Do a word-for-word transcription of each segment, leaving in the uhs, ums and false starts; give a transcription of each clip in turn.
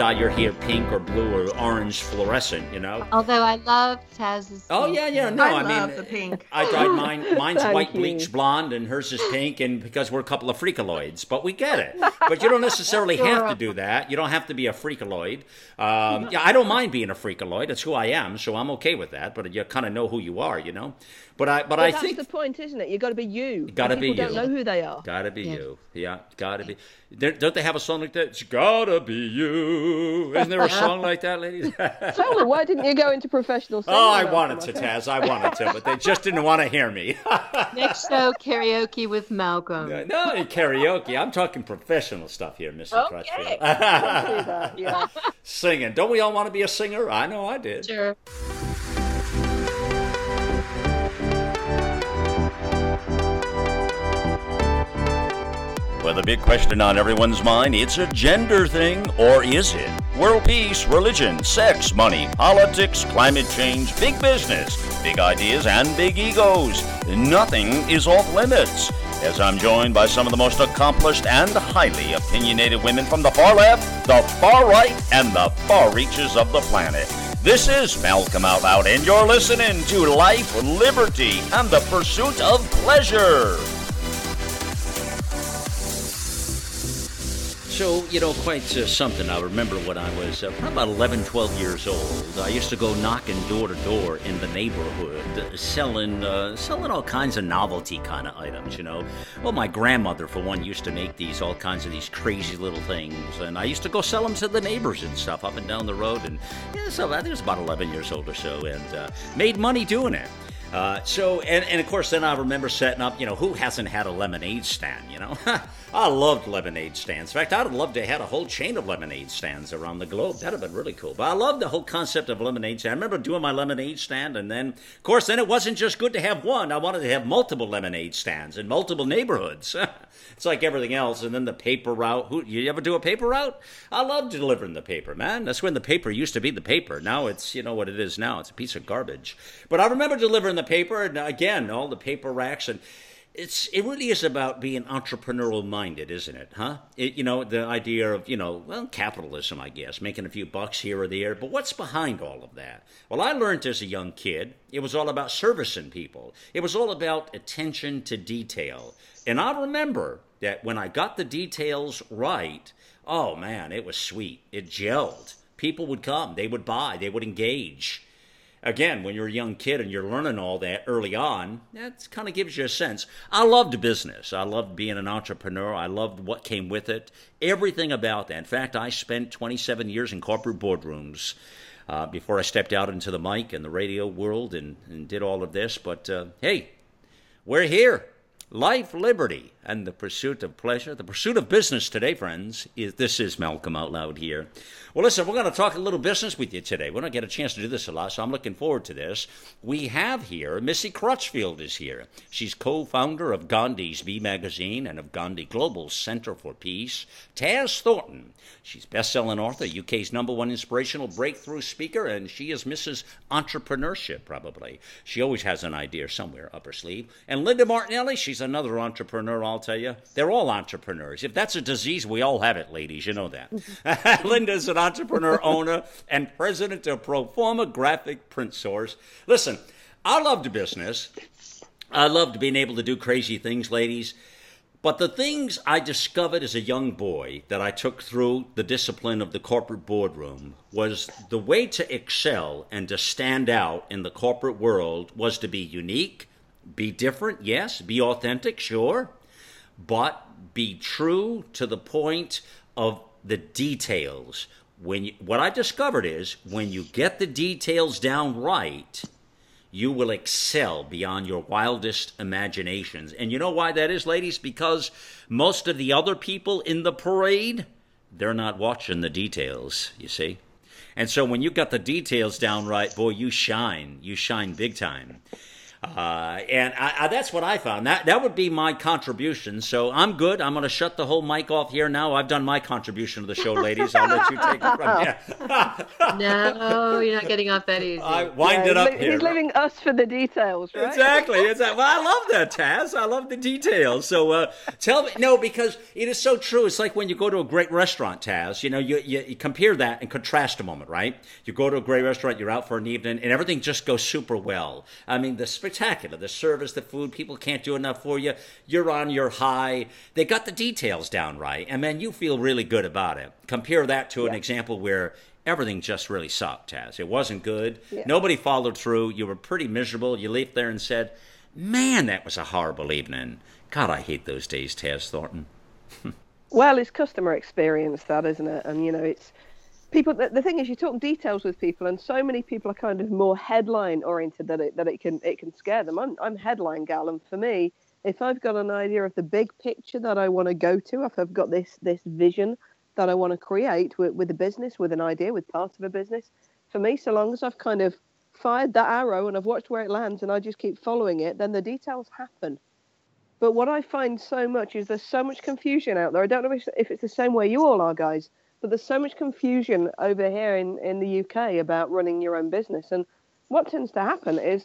dye your hair pink or blue or orange fluorescent, you know. Although I love Taz's. Oh pink yeah, yeah. hair. No, I I, love mean, the pink. I dyed mine. Mine's Thank white you. bleach blonde, and hers is pink. And because we're a couple of freakaloids, but we get it. But you don't necessarily have to do that. You don't have to be a freakaloid. Um, yeah, I don't mind being a freakaloid. It's who I am, so I'm okay with that. But you kind of know who you are, you know. But I, but, But I that's think the point, isn't it? You've got to be you. gotta be People you. don't know who they are. gotta be Yeah. you. Yeah, gotta be. There, don't they have a song like that? It's gotta be you. Isn't there a song like that, ladies? Tell me, why didn't you go into professional singing? Oh, I Malcolm? wanted to, Taz. I wanted to, but they just didn't want to hear me. Next show, karaoke with Malcolm. No, in karaoke. I'm talking professional stuff here, Missus Okay. Crutchfield. Do that, yeah. Singing. Don't we all want to be a singer? I know I did. Sure. Well, the big question on everyone's mind, it's a gender thing, or is it? World peace, religion, sex, money, politics, climate change, big business, big ideas, and big egos. Nothing is off limits. As I'm joined by some of the most accomplished and highly opinionated women from the far left, the far right, and the far reaches of the planet. This is Malcolm Out Loud, and you're listening to Life, Liberty, and the Pursuit of Pleasure. So, you know, quite uh, something. I remember when I was uh, probably about eleven, twelve years old. I used to go knocking door to door in the neighborhood, uh, selling uh, selling all kinds of novelty kind of items, you know. Well, my grandmother, for one, used to make these, all kinds of these crazy little things. And I used to go sell them to the neighbors and stuff up and down the road. And yeah, so I think I was about eleven years old or so, and uh, made money doing it. Uh, so, and, and of course, then I remember setting up, you know, who hasn't had a lemonade stand, you know? I loved lemonade stands. In fact, I'd have loved to have had a whole chain of lemonade stands around the globe. That'd have been really cool. But I loved the whole concept of lemonade stand. I remember doing my lemonade stand, and then, of course, then it wasn't just good to have one. I wanted to have multiple lemonade stands in multiple neighborhoods. It's like everything else. And then the paper route. Who, you ever do a paper route? I love delivering the paper, man. That's when the paper used to be the paper. Now it's, you know what it is now. It's a piece of garbage. But I remember delivering the paper, and again, all the paper racks, and it's it really is about being entrepreneurial minded, isn't it? Huh? It, you know, the idea of, you know, well, capitalism, I guess, making a few bucks here or there. But what's behind all of that? Well, I learned as a young kid, it was all about servicing people. It was all about attention to detail. And I remember that when I got the details right, oh man, it was sweet. It gelled. People would come, they would buy, they would engage. Again, when you're a young kid and you're learning all that early on, that kind of gives you a sense. I loved business. I loved being an entrepreneur. I loved what came with it. Everything about that. In fact, I spent twenty-seven years in corporate boardrooms uh, before I stepped out into the mic and the radio world and, and did all of this. But uh, hey, we're here. Life, liberty, and the pursuit of pleasure. The pursuit of business today, friends. Is This is Malcolm Out Loud here. Well, listen, we're going to talk a little business with you today. We don't get a chance to do this a lot, so I'm looking forward to this. We have here, Missy Crutchfield is here. She's co-founder of Gandhi's Bee Magazine and of Gandhi Global Center for Peace. Taz Thornton. She's best-selling author, U K's number one inspirational breakthrough speaker, and she is Missus Entrepreneurship, probably. She always has an idea somewhere up her sleeve. And Linda Martinelli, she's another entrepreneur, I'll tell you. They're all entrepreneurs. If that's a disease, we all have it, ladies. You know that. Linda's an entrepreneur, owner, and president of Proforma Graphic Print Source. Listen, I loved business. I loved being able to do crazy things, ladies. But the things I discovered as a young boy that I took through the discipline of the corporate boardroom was the way to excel and to stand out in the corporate world was to be unique, be different, yes, be authentic, sure, but be true to the point of the details. When you, what I discovered is when you get the details down right, you will excel beyond your wildest imaginations. And you know why that is, ladies? Because most of the other people in the parade, they're not watching the details, you see. And so when you got the details down right, boy, you shine. You shine big time. Uh, and I, I, that's what I found. That that would be my contribution. So I'm good. I'm going to shut the whole mic off here now. I've done my contribution to the show, ladies. I'll let you take it from here. No, you're not getting off that easy. I wind Yeah, it up he's, here. he's leaving us for the details, right? Exactly. It's that. Well, I love that, Taz. I love the details. So uh, tell me, no, because it is so true. It's like when you go to a great restaurant, Taz. You know, you, you, you compare that and contrast a moment, right? You go to a great restaurant, you're out for an evening, and everything just goes super well. I mean, the spectacular, the service, the food, people can't do enough for you. You're on your high. They got the details down right, and then you feel really good about it. Compare that to an Yeah. example where everything just really sucked, Taz. It wasn't good. Yeah. Nobody followed through. You were pretty miserable. You left there and said, man, that was a horrible evening. God, I hate those days, Taz Thornton. Well, it's customer experience, that, isn't it? And, you know, it's people. The, the thing is, you talk details with people, and so many people are kind of more headline oriented that it that it can it can scare them. I'm I'm headline gal, and for me, if I've got an idea of the big picture that I want to go to, if I've got this this vision that I want to create with, with a business, with an idea, with part of a business, for me, so long as I've kind of fired that arrow and I've watched where it lands and I just keep following it, then the details happen. But what I find so much is there's so much confusion out there. I don't know if, if it's the same way you all are, guys, but there's so much confusion over here in, in the U K about running your own business. And what tends to happen is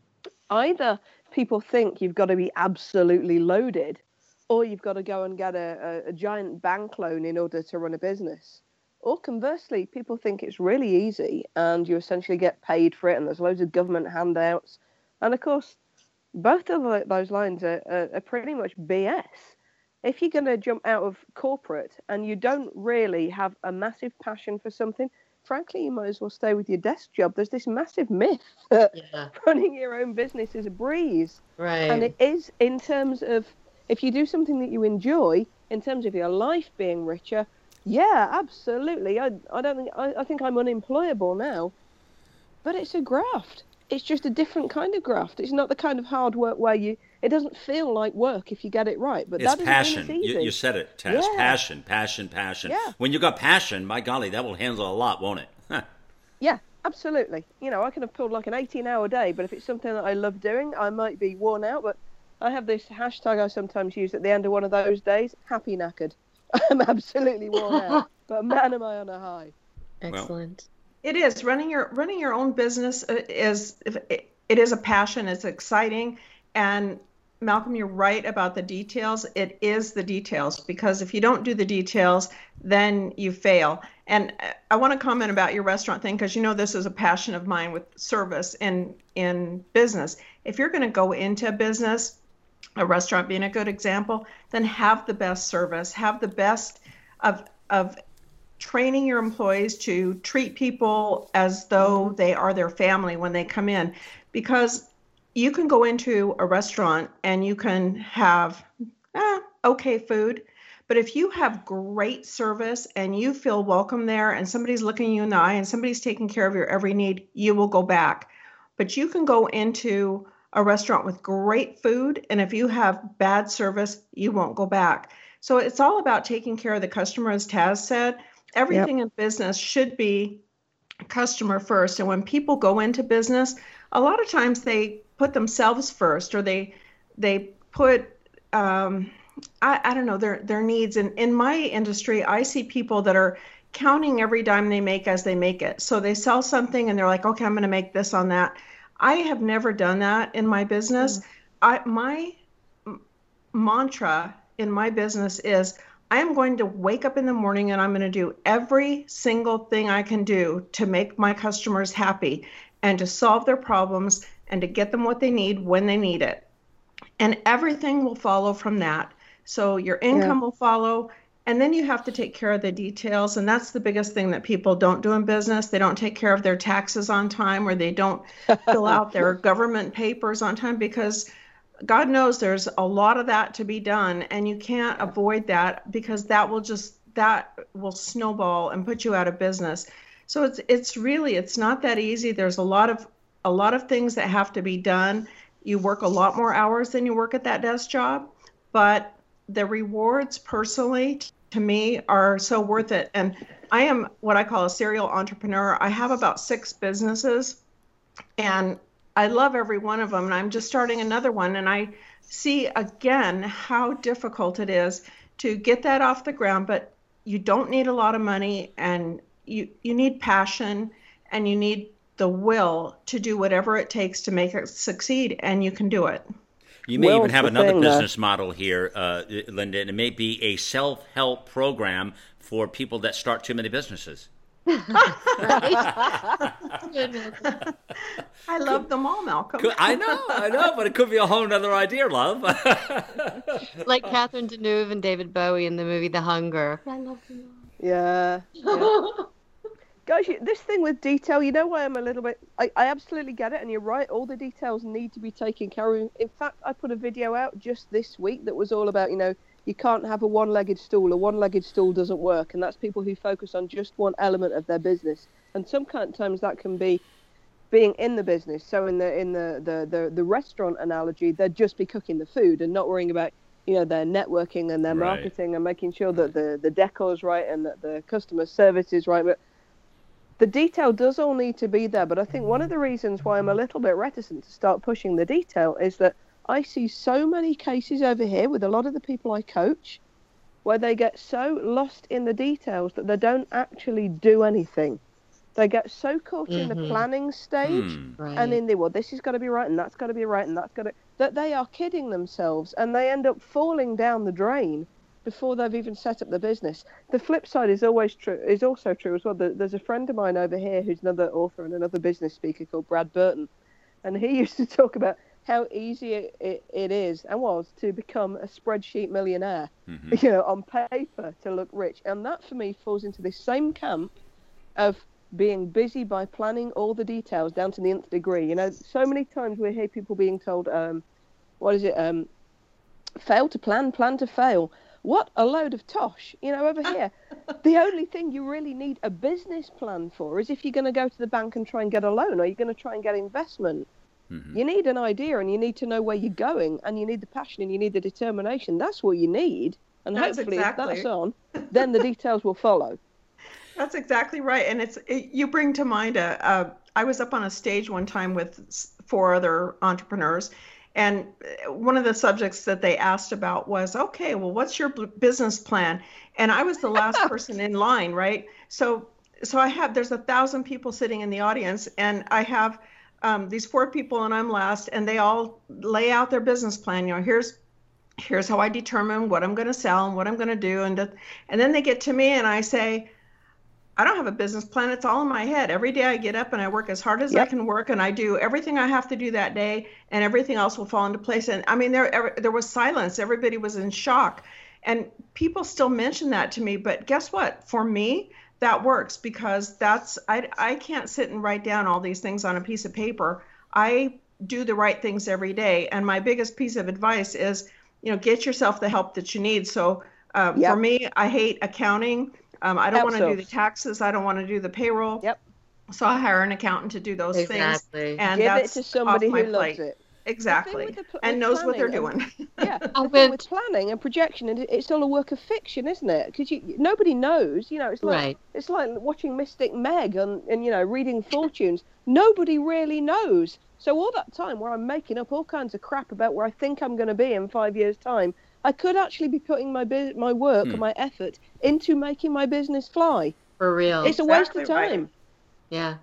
either people think you've got to be absolutely loaded, or you've got to go and get a, a, a giant bank loan in order to run a business. Or conversely, people think it's really easy and you essentially get paid for it and there's loads of government handouts. And of course, both of those lines are, are, are pretty much B S. If you're going to jump out of corporate and you don't really have a massive passion for something, frankly, you might as well stay with your desk job. There's this massive myth that Yeah. running your own business is a breeze. Right. And it is in terms of, if you do something that you enjoy, in terms of your life being richer, yeah, absolutely. I, I don't think, I, I think I'm unemployable now, but it's a graft. It's just a different kind of graft. It's not the kind of hard work where you, it doesn't feel like work if you get it right. But It's that doesn't passion. mean it's You, easy. you said it, Taz. Yeah. Passion, passion, passion. Yeah. When you got passion, my golly, that will handle a lot, won't it? Huh. Yeah, absolutely. You know, I can have pulled like an eighteen hour day, but if it's something that I love doing, I might be worn out. But I have this hashtag I sometimes use at the end of one of those days, happy knackered. I'm absolutely worn out, but man, am I on a high. Excellent. It is running your running your own business uh, is it, it is a passion. It's exciting, and Malcolm, you're right about the details. It is the details, because if you don't do the details, then you fail. And I want to comment about your restaurant thing, because you know this is a passion of mine with service in in business. If you're going to go into a business, a restaurant being a good example, then have the best service, have the best of of training your employees to treat people as though they are their family when they come in. Because you can go into a restaurant and you can have eh, okay food, but if you have great service and you feel welcome there and somebody's looking you in the eye and somebody's taking care of your every need, you will go back. But you can go into a restaurant with great food, and if you have bad service, you won't go back. So it's all about taking care of the customer, as Taz said. Everything in business should be customer first. And when people go into business, a lot of times they put themselves first, or they they put um, I, I don't know their their needs. And in my industry, I see people that are counting every dime they make as they make it. So they sell something and they're like, okay, I'm going to make this on that. I have never done that in my business. Mm. I my m- mantra in my business is, I am going to wake up in the morning and I'm going to do every single thing I can do to make my customers happy and to solve their problems and to get them what they need when they need it. And everything will follow from that. So your income yeah. will follow, and then you have to take care of the details. And that's the biggest thing that people don't do in business. They don't take care of their taxes on time, or they don't fill out their government papers on time, because God knows there's a lot of that to be done, and you can't avoid that, because that will just, that will snowball and put you out of business. So it's it's really, it's not that easy. There's a lot of a lot of things that have to be done. You work a lot more hours than you work at that desk job, but the rewards personally to me are so worth it. And I am what I call a serial entrepreneur. I have about six businesses, and I love every one of them, and I'm just starting another one, and I see again how difficult it is to get that off the ground, but you don't need a lot of money, and you you need passion, and you need the will to do whatever it takes to make it succeed, and you can do it. You may Well, even have the another thing, business model here, uh, Linda, and it may be a self-help program for people that start too many businesses. Goodness. I love them all, Malcolm. Could- I know, I know, but it could be a whole other idea, love. Like Catherine Deneuve and David Bowie in the movie The Hunger. I love them Yeah. yeah. all. Guys, you- this thing with detail, you know why I'm a little bit... I, I absolutely get it, and you're right. All the details need to be taken care of. In fact, I put a video out just this week that was all about, you know, you can't have a one-legged stool. A one-legged stool doesn't work, and that's people who focus on just one element of their business. And sometimes that can be being in the business. So in the in the, the, the, the restaurant analogy, they'd just be cooking the food and not worrying about, you know, their networking and their Right. marketing and making sure that the, the decor's right and that the customer service is right. But the detail does all need to be there, but I think one of the reasons why I'm a little bit reticent to start pushing the detail is that I see so many cases over here with a lot of the people I coach where they get so lost in the details that they don't actually do anything. They get so caught in the Mhm. planning stage Hmm. Right. and in the, well, this has got to be right and that's got to be right and that's got to, that they are kidding themselves and they end up falling down the drain before they've even set up the business. The flip side is always true, is also true as well. There- There's a friend of mine over here who's another author and another business speaker called Brad Burton, and he used to talk about how easy it, it, it is and was to become a spreadsheet millionaire, Mhm. you know, on paper to look rich. And that for me falls into this same camp of being busy by planning all the details down to the nth degree. You know, so many times we hear people being told, um, what is it, um, fail to plan, plan to fail. What a load of tosh, you know, over here. The only thing you really need a business plan for is if you're going to go to the bank and try and get a loan, or you're going to try and get investment. Mhm. You need an idea and you need to know where you're going and you need the passion and you need the determination. That's what you need. And That's hopefully exactly. if that's on, then the details will follow. That's exactly right. And it's it, you bring to mind a, a I was up on a stage one time with s- four other entrepreneurs, and uh, one of the subjects that they asked about was, okay, well, what's your b- business plan? And I was the last person in line, right? So so I have there's a thousand people sitting in the audience, and I have um, these four people, and I'm last, and they all lay out their business plan. You know, here's here's how I determine what I'm going to sell and what I'm going to do, and th- and then they get to me, and I say, I don't have a business plan. It's all in my head. Every day I get up and I work as hard as I Yep. can work, and I do everything I have to do that day, and everything else will fall into place. And I mean, there ever- there was silence. Everybody was in shock, and people still mention that to me. But guess what? For me, that works because that's I I can't sit and write down all these things on a piece of paper. I do the right things every day, and my biggest piece of advice is, you know, get yourself the help that you need. So uh, Yep. for me, I hate accounting. Um, I don't want to do the Outsource. taxes. I don't want to do the payroll. Yep. So I hire an accountant to do those things, Exactly. and Give it that's to somebody off my who loves plate. it. Exactly, with the pl- and with knows what they're planning doing. Yeah, I the thing went- with planning and projection, and it's all a work of fiction, isn't it? Because you, nobody knows. You know, it's like Right. it's like watching Mystic Meg and, and you know reading fortunes. Nobody really knows. So all that time where I'm making up all kinds of crap about where I think I'm going to be in five years' time, I could actually be putting my bu- my work Hmm. and my effort into making my business fly. For real. It's a waste of Exactly right. time. Yeah.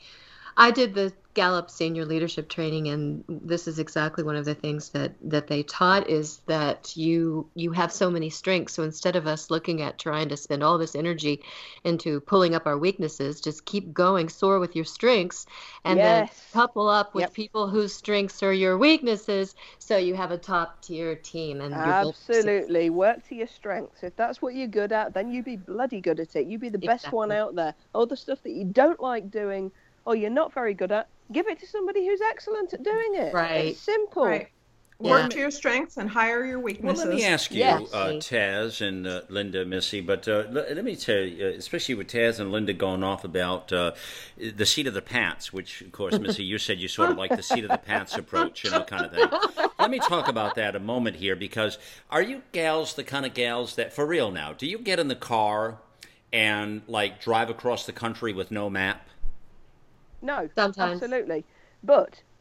I did the Gallup senior leadership training, and this is exactly one of the things that, that they taught is that you you have so many strengths. So instead of us looking at trying to spend all this energy into pulling up our weaknesses, just keep going, soar with your strengths, and then Yes. couple up with Yep. people whose strengths are your weaknesses, so you have a top tier team. And you're both Absolutely. Work to your strengths. If that's what you're good at, then you be bloody good at it. You be the best one Exactly. out there. All the stuff that you don't like doing or you're not very good at, give it to somebody who's excellent at doing it. Right. It's simple. Right. Yeah. Work to your strengths and hire your Well, weaknesses. let me ask you, Yes. uh, Taz and uh, Linda, Missy, but uh, let, let me tell you, uh, especially with Taz and Linda going off about uh, the seat of the pants, which, of course, Missy, you said you sort of like the seat of the pants approach, you know, kind of thing. Let me talk about that a moment here, because are you gals the kind of gals that, for real now, do you get in the car and, like, drive across the country with no map? No, Sometimes. absolutely. But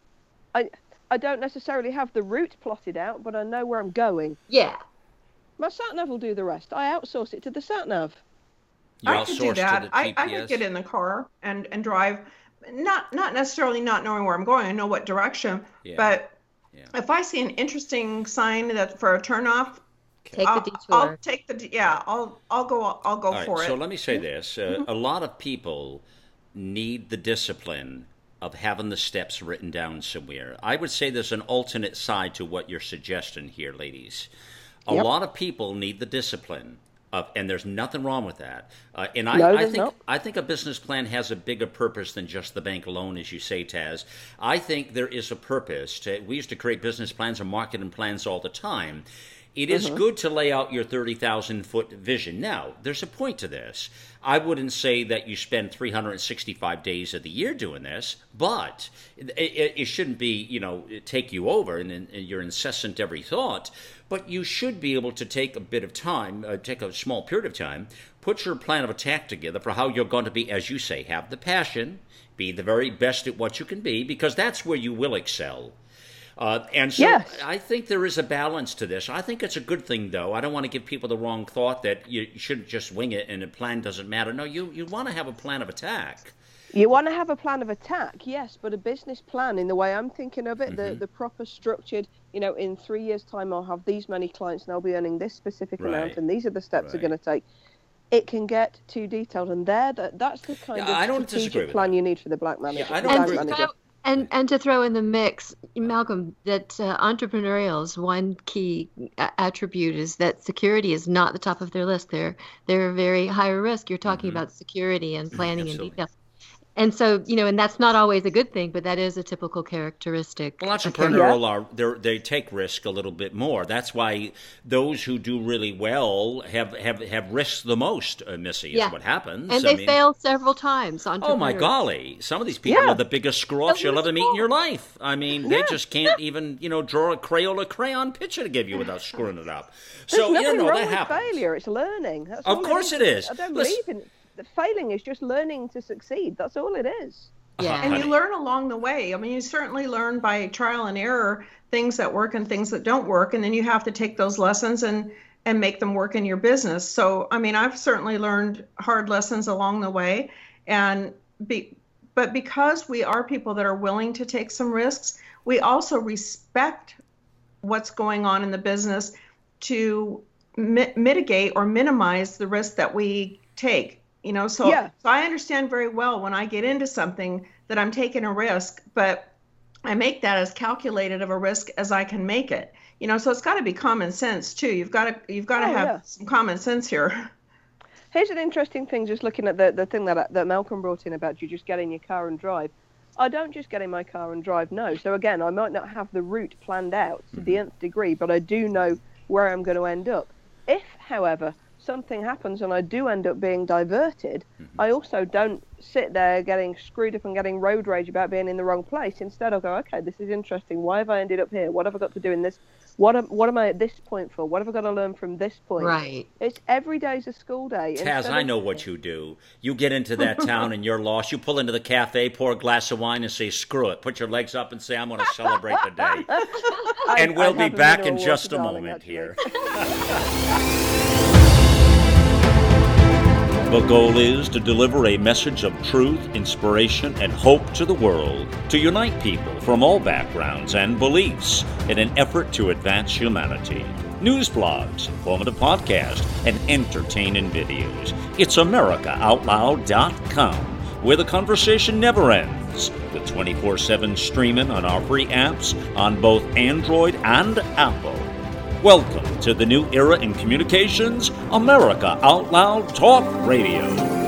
I I don't necessarily have the route plotted out, but I know where I'm going. Yeah. My sat nav will do the rest. I outsource it to the sat nav. You I could do outsource to that. the I, G P S? I could get in the car and, and drive, not not necessarily not knowing where I'm going. I know what direction, Yeah. but Yeah. if I see an interesting sign that for a turnoff, Take I'll, the detour. I'll take the yeah. I'll I'll go I'll go All right, for so it. let me say this. Uh, Mm-hmm. a lot of people need the discipline of having the steps written down somewhere. I would say there's an alternate side to what you're suggesting here, ladies. A Yep. lot of people need the discipline of, and there's nothing wrong with that. Uh, and I, No, I there's think not. I think a business plan has a bigger purpose than just the bank loan, as you say, Taz. I think there is a purpose. To, we used to create business plans and marketing plans all the time. It is Mm-hmm. good to lay out your thirty thousand foot vision. Now, there's a point to this. I wouldn't say that you spend three hundred sixty-five days of the year doing this, but it, it, it shouldn't be, you know, take you over and, and your incessant every thought. But you should be able to take a bit of time, uh, take a small period of time, put your plan of attack together for how you're going to be, as you say, have the passion, be the very best at what you can be, because that's where you will excel. Uh, and so Yes. I think there is a balance to this. I think it's a good thing, though. I don't want to give people the wrong thought that you shouldn't just wing it and a plan doesn't matter. No, you, you want to have a plan of attack. You want to have a plan of attack, yes, but a business plan, in the way I'm thinking of it, the, the proper structured, you know, in three years' time I'll have these many clients and I'll be earning this specific Right. amount and these are the steps Right. they're going to take. It can get too detailed, and there, that, that's the kind Yeah, I of don't disagree strategic with plan that. you need for the black manager. I the don't and, bank agree to with manager. throw, and and to throw in the mix, Malcolm, that uh, entrepreneurial's one key a- attribute is that security is not the top of their list. They're they're very high risk. You're talking Mhm. about security and planning and Absolutely. detail. And so, you know, and that's not always a good thing, but that is a typical characteristic. Well, of entrepreneurial are they're, they take risk a little bit more. That's why those who do really well have have, have risked the most, uh, Missy, is Yeah. what happens. And I they mean, fail several times. Oh my entrepreneurs. golly! Some of these people Yeah. are the biggest screw-ups you'll ever meet in your life. I mean, they Yeah. just can't even, you know, draw a Crayola crayon picture to give you without screwing it up. There's So nothing you know wrong that with happens. failure. It's learning. That's Of all course it it is. is. I don't Listen- believe in the failing is just learning to succeed. That's all it is. Yeah. And honey. you learn along the way. I mean, you certainly learn by trial and error things that work and things that don't work, and then you have to take those lessons and and make them work in your business. So, I mean, I've certainly learned hard lessons along the way, and be but because we are people that are willing to take some risks, we also respect what's going on in the business to mi- mitigate or minimize the risk that we take. You know, so, Yeah. so I understand very well when I get into something that I'm taking a risk, but I make that as calculated of a risk as I can make it. You know, so it's got to be common sense too. You've got to you've got to Oh, have yeah. some common sense here. Here's an interesting thing, just looking at the, the thing that that Malcolm brought in about you just get in your car and drive. I don't just get in my car and drive, no. So again, I might not have the route planned out to the nth degree, but I do know where I'm going to end up. If, however, something happens and I do end up being diverted, I also don't sit there getting screwed up and getting road rage about being in the wrong place. Instead, I'll go, okay, this is interesting. Why have I ended up here? What have I got to do in this? What am, what am I at this point for? What have I got to learn from this point? Right. It's every day's a school day. Taz, Instead I of- know what you do. You get into that town and you're lost. You pull into the cafe, pour a glass of wine, and say, screw it. Put your legs up and say, I'm going to celebrate the day. I- And we'll I'd be have a back in mineral just a water, darling, moment actually. here. The goal is to deliver a message of truth, inspiration, and hope to the world, to unite people from all backgrounds and beliefs in an effort to advance humanity. News blogs, informative podcasts, and entertaining videos. It's America Out Loud dot com, where the conversation never ends, with twenty-four seven streaming on our free apps on both Android and Apple. Welcome to the new era in communications, America Out Loud Talk Radio.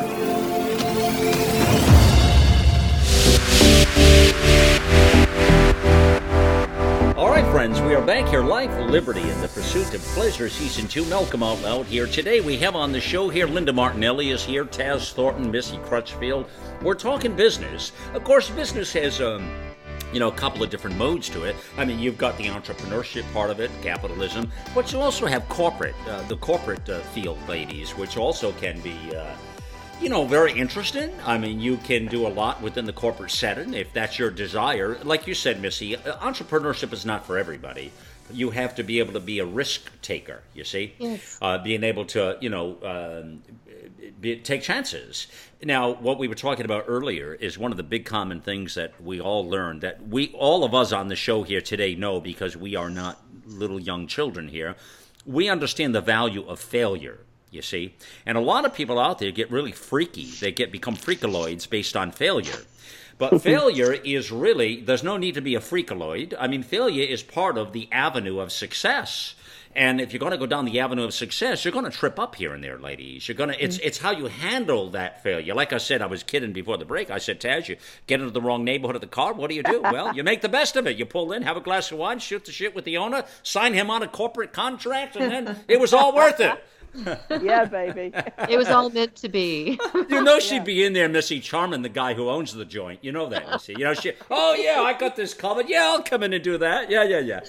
All right, friends, we are back here, Life, Liberty, and the Pursuit of Pleasure, Season two. Malcolm Out Loud here. Today we have on the show here, Linda Martinelli is here, Taz Thornton, Missy Crutchfield. We're talking business. Of course, business has... um. you know, a couple of different modes to it. I mean, you've got the entrepreneurship part of it, capitalism, but you also have corporate, uh, the corporate uh, field, ladies, which also can be, uh, you know, very interesting. I mean, you can do a lot within the corporate setting if that's your desire. Like you said, Missy, entrepreneurship is not for everybody. You have to be able to be a risk taker, you see? Yes. Uh, being able to, you know, um, be, take chances. Now, what we were talking about earlier is one of the big common things that we all learned, that we, all of us on the show here today know, because we are not little young children here. We understand the value of failure, you see? And a lot of people out there get really freaky. They get become freakaloids based on failure. But failure is really, there's no need to be a freakaloid. I mean, failure is part of the avenue of success. And if you're going to go down the avenue of success, you're going to trip up here and there, ladies. You're going to, it's, it's how you handle that failure. Like I said, I was kidding before the break. I said, Taz, you get into the wrong neighborhood of the car, what do you do? Well, you make the best of it. You pull in, have a glass of wine, shoot the shit with the owner, sign him on a corporate contract, and then it was all worth it. Yeah, baby. It was all meant to be. You know she'd yeah. be in there, Missy, charming the guy who owns the joint. You know that, Missy. You know, she, oh, yeah, I got this covered. Yeah, I'll come in and do that. Yeah, yeah, yeah.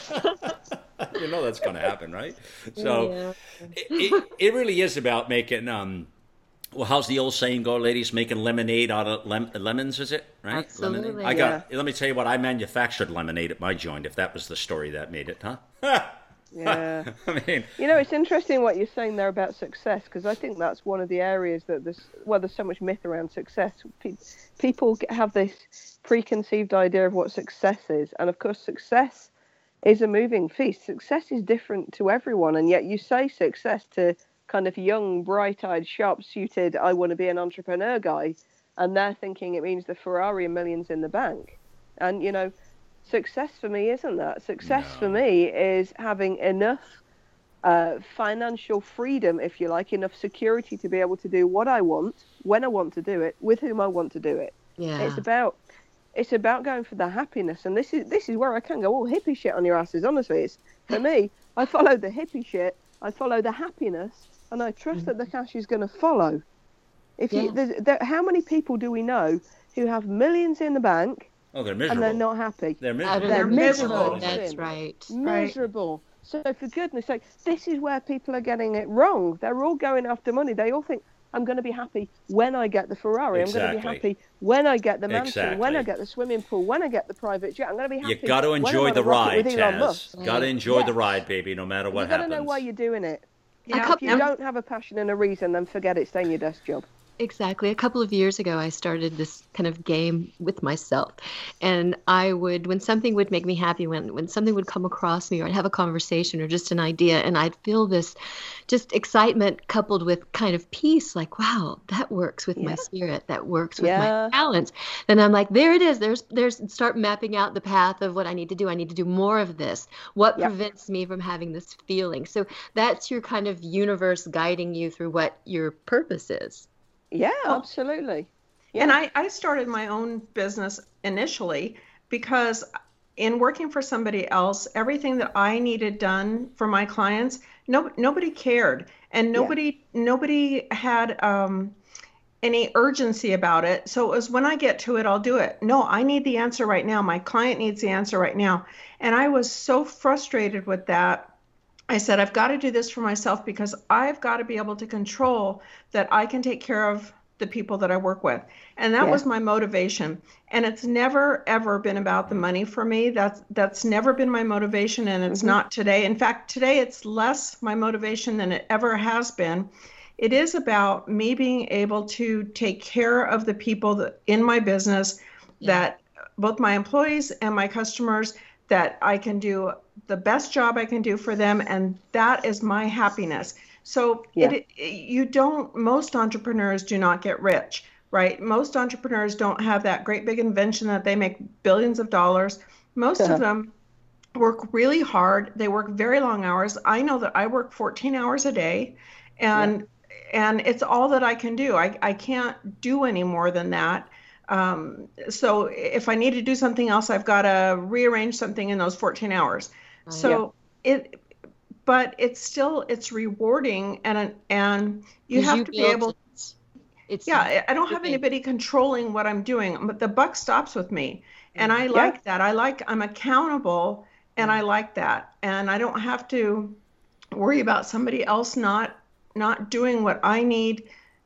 You know that's going to happen, right? So yeah. it, it, it really is about making, um, well, how's the old saying go, ladies? Making lemonade out of lem- lemons, is it? Right? Absolutely. Lemonade. I got, yeah. Let me tell you what, I manufactured lemonade at my joint, if that was the story that made it, huh? Yeah. I mean, you know, it's interesting what you're saying there about success, because I think that's one of the areas that there's, well, there's so much myth around success. Pe- people have this preconceived idea of what success is. And of course, success is a moving feast. Success is different to everyone. And yet you say success to kind of young, bright-eyed, sharp-suited, I want to be an entrepreneur guy. And they're thinking it means the Ferrari and millions in the bank. And, you know, success for me isn't that. Success no. for me is having enough uh, financial freedom, if you like, enough security to be able to do what I want, when I want to do it, with whom I want to do it. Yeah. It's about it's about going for the happiness, and this is this is where I can go all hippie shit on your asses. Honestly, it's for me. I follow the hippie shit. I follow the happiness, and I trust mm-hmm. that the cash is going to follow. If yeah. you, there's, there, how many people do we know who have millions in the bank? Oh, they're miserable. And they're not happy. They're miserable. They're, they're miserable. miserable. That's right. Miserable. So for goodness sake, this is where people are getting it wrong. They're all going after money. They all think, I'm going to be happy when I get the Ferrari. Exactly. I'm going to be happy when I get the mansion, exactly. when I get the swimming pool, when I get the private jet. I'm going to be happy. You got to enjoy the ride, Taz. Right. Got to enjoy yes. the ride, baby, no matter what you happens. happens. You got to know why you're doing it. Yeah. If you don't have a passion and a reason, then forget it. Stay in your desk job. Exactly. A couple of years ago, I started this kind of game with myself. And I would, when something would make me happy, when, when something would come across me, or I'd have a conversation or just an idea, and I'd feel this just excitement coupled with kind of peace, like, wow, that works with yeah. my spirit. That works with yeah. my talents. Then I'm like, there it is. There's, there's, start mapping out the path of what I need to do. I need to do more of this. What yep. prevents me from having this feeling? So that's your kind of universe guiding you through what your purpose is. Yeah, absolutely. Yeah. And I, I started my own business initially because in working for somebody else, everything that I needed done for my clients, no, nobody cared. And nobody yeah. nobody had um, any urgency about it. So it was, when I get to it, I'll do it. No, I need the answer right now. My client needs the answer right now. And I was so frustrated with that. I said, I've got to do this for myself because I've got to be able to control that I can take care of the people that I work with. And that yeah. was my motivation. And it's never, ever been about the money for me. That's that's never been my motivation, and it's mm-hmm. not today. In fact, today it's less my motivation than it ever has been. It is about me being able to take care of the people that, in my business, yeah. that both my employees and my customers, that I can do the best job I can do for them, and that is my happiness. So yeah. it, it, you don't, most entrepreneurs do not get rich, right? Most entrepreneurs don't have that great big invention that they make billions of dollars. Most uh-huh. of them work really hard. They work very long hours. I know that I work fourteen hours a day, and yeah. and it's all that I can do. I, I can't do any more than that. Um, so if I need to do something else, I've got to rearrange something in those fourteen hours. So yeah. it, but it's still, it's rewarding, and, and you have you to be able, it's, it's yeah, I don't have anybody controlling what I'm doing, but the buck stops with me. And I like yeah. that. I like, I'm accountable, and I like that. And I don't have to worry about somebody else not, not doing what I need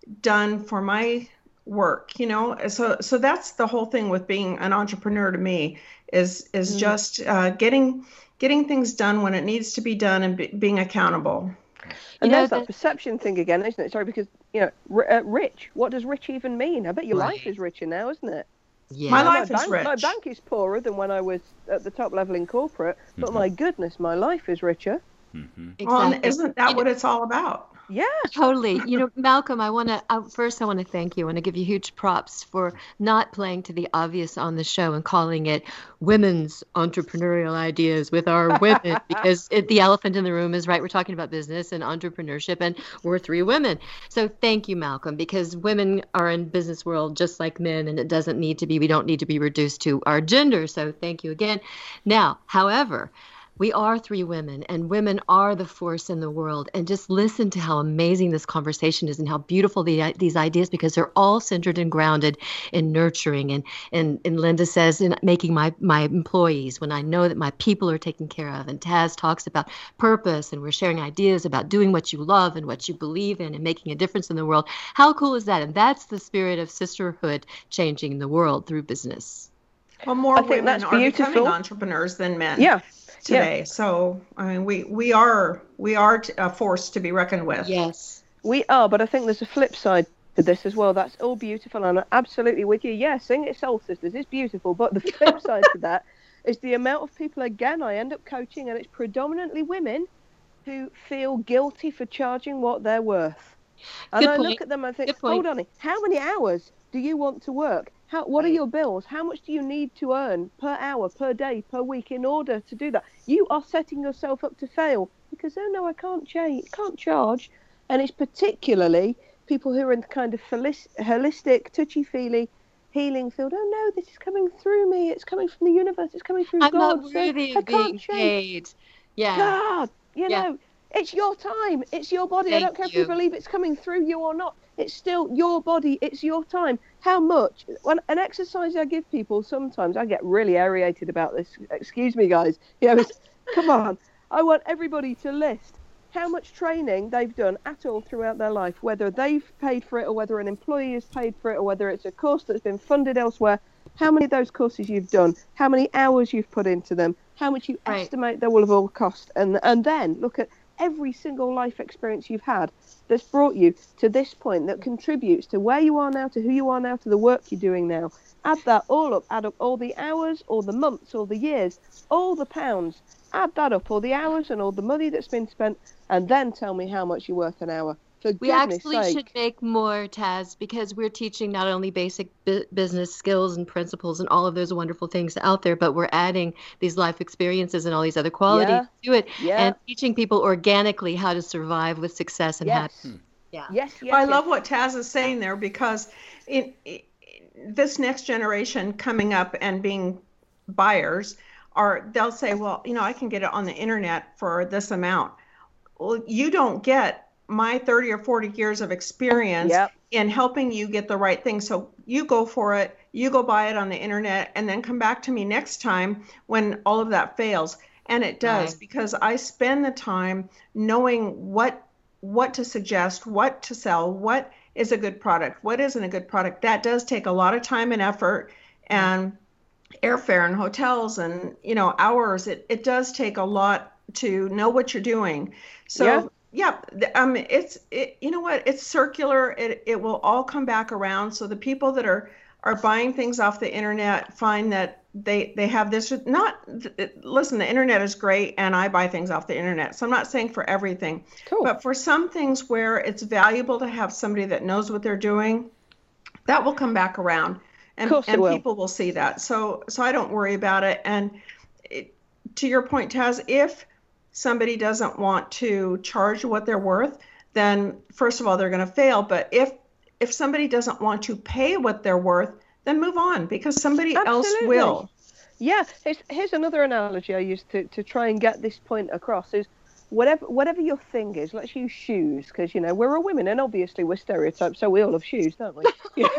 done for my work, you know? So, so that's the whole thing with being an entrepreneur to me is, is mm-hmm. just uh, getting, getting things done when it needs to be done and be, being accountable. And you there's know, that perception thing again, isn't it? Sorry, because, you know, r- uh, rich, what does rich even mean? I bet your right. life is richer now, isn't it? Yeah. My no, life my is bank, rich. My bank is poorer than when I was at the top level in corporate, but Mm-hmm. my goodness, my life is richer. Mm-hmm. Exactly. Well, isn't that you what know, it's all about? Yeah, totally. You know, Malcolm, I want to, uh, first I want to thank you. I want to give you huge props for not playing to the obvious on the show and calling it women's entrepreneurial ideas with our women, because it, the elephant in the room is right. We're talking about business and entrepreneurship, and we're three women. So thank you, Malcolm, because women are in business world just like men, and it doesn't need to be, we don't need to be reduced to our gender. So thank you again. Now, however, we are three women, and women are the force in the world. And just listen to how amazing this conversation is and how beautiful the, these ideas, because they're all centered and grounded in nurturing. And, and, and Linda says, in making my, my employees, when I know that my people are taken care of. And Taz talks about purpose, and we're sharing ideas about doing what you love and what you believe in and making a difference in the world. How cool is that? And that's the spirit of sisterhood changing the world through business. Well, more I think women that's are beautiful. becoming entrepreneurs than men. Yeah. Today, yeah. so I mean, we we are we are a force to be reckoned with. Yes, we are. But I think there's a flip side to this as well. That's all beautiful, and I'm absolutely with you. Yeah, Sing It Soul Sisters is beautiful, but the flip side to that is the amount of people. Again, I end up coaching, and it's predominantly women who feel guilty for charging what they're worth. And Good I point. look at them and think, Good point. hold on, how many hours do you want to work? How, what are your bills? How much do you need to earn per hour, per day, per week in order to do that? You are setting yourself up to fail because, oh no, I can't change, can't charge. And it's particularly people who are in the kind of holistic, touchy-feely, healing field. Oh no, this is coming through me. It's coming from the universe. It's coming through I'm God. not worthy so of I can't being change. paid. Yeah. God, you Yeah. know, it's your time. It's your body. Thank I don't care you. if you believe it's coming through you or not. It's still your body. It's your time. How much? When an exercise I give people, sometimes I get really aerated about this. Excuse me, guys. You know, it's, come on. I want everybody to list how much training they've done at all throughout their life, whether they've paid for it or whether an employee has paid for it or whether it's a course that's been funded elsewhere. How many of those courses you've done, how many hours you've put into them, how much you Right. estimate they will have all cost, and and then look at every single life experience you've had that's brought you to this point, that contributes to where you are now, to who you are now, to the work you're doing now. Add that all up, add up all the hours, all the months, all the years, all the pounds, add that up, all the hours and all the money that's been spent, and then tell me how much you're worth an hour. For We goodness actually sake. should make more, Taz, because we're teaching not only basic bu- business skills and principles and all of those wonderful things out there, but we're adding these life experiences and all these other qualities Yeah. to it, Yeah. and teaching people organically how to survive with success and Yes. happiness. Yeah. Yes, yes, I yes. love what Taz is saying there, because in, in this next generation coming up and being buyers, are they'll say, well, you know, I can get it on the internet for this amount. Well, you don't get my thirty or forty years of experience Yep. in helping you get the right thing. So you go for it, you go buy it on the internet, and then come back to me next time when all of that fails. And it does, Right. because I spend the time knowing what what to suggest, what to sell, what is a good product, what isn't a good product. That does take a lot of time and effort and airfare and hotels and, you know, hours. It it does take a lot to know what you're doing. So Yeah. yeah, the- um, it's it, you know what? It's circular. It it will all come back around. So the people that are are buying things off the internet find that they they have this. Not listen, the internet is great, and I buy things off the internet. So I'm not saying for everything, Cool. but for some things where it's valuable to have somebody that knows what they're doing, that will come back around, and Of course it and will. people will see that. So so I don't worry about it. And it, to your point, Taz, if somebody doesn't want to charge what they're worth, then first of all, they're going to fail. But if if somebody doesn't want to pay what they're worth, then move on, because somebody else Absolutely. will. Yeah, here's, here's another analogy I use to, to try and get this point across is whatever whatever your thing is, let's use shoes, because, you know, we're all women and obviously we're stereotyped, so we all have shoes, don't we?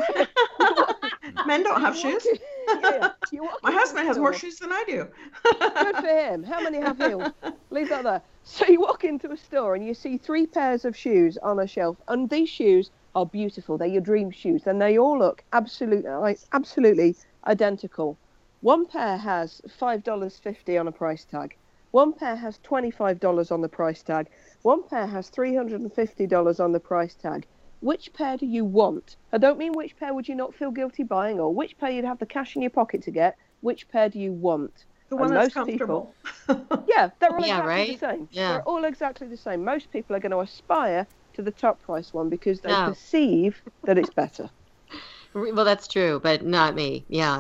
Men don't have shoes. Yeah, you walk My into a husband has more store. shoes than I do. Good for him. How many have heels? Leave that there. So you walk into a store and you see three pairs of shoes on a shelf, and these shoes are beautiful. They're your dream shoes. And they all look absolutely, absolutely identical. One pair has five dollars fifty on a price tag. One pair has twenty-five dollars on the price tag. One pair has three hundred fifty dollars on the price tag. Which pair do you want? I don't mean which pair would you not feel guilty buying, or which pair you'd have the cash in your pocket to get. Which pair do you want? The one and that's most comfortable. People, yeah, they're all Yeah, exactly right? the same. Yeah. They're all exactly the same. Most people are going to aspire to the top price one because they No. perceive that it's better. Well, that's true, but not me. Yeah,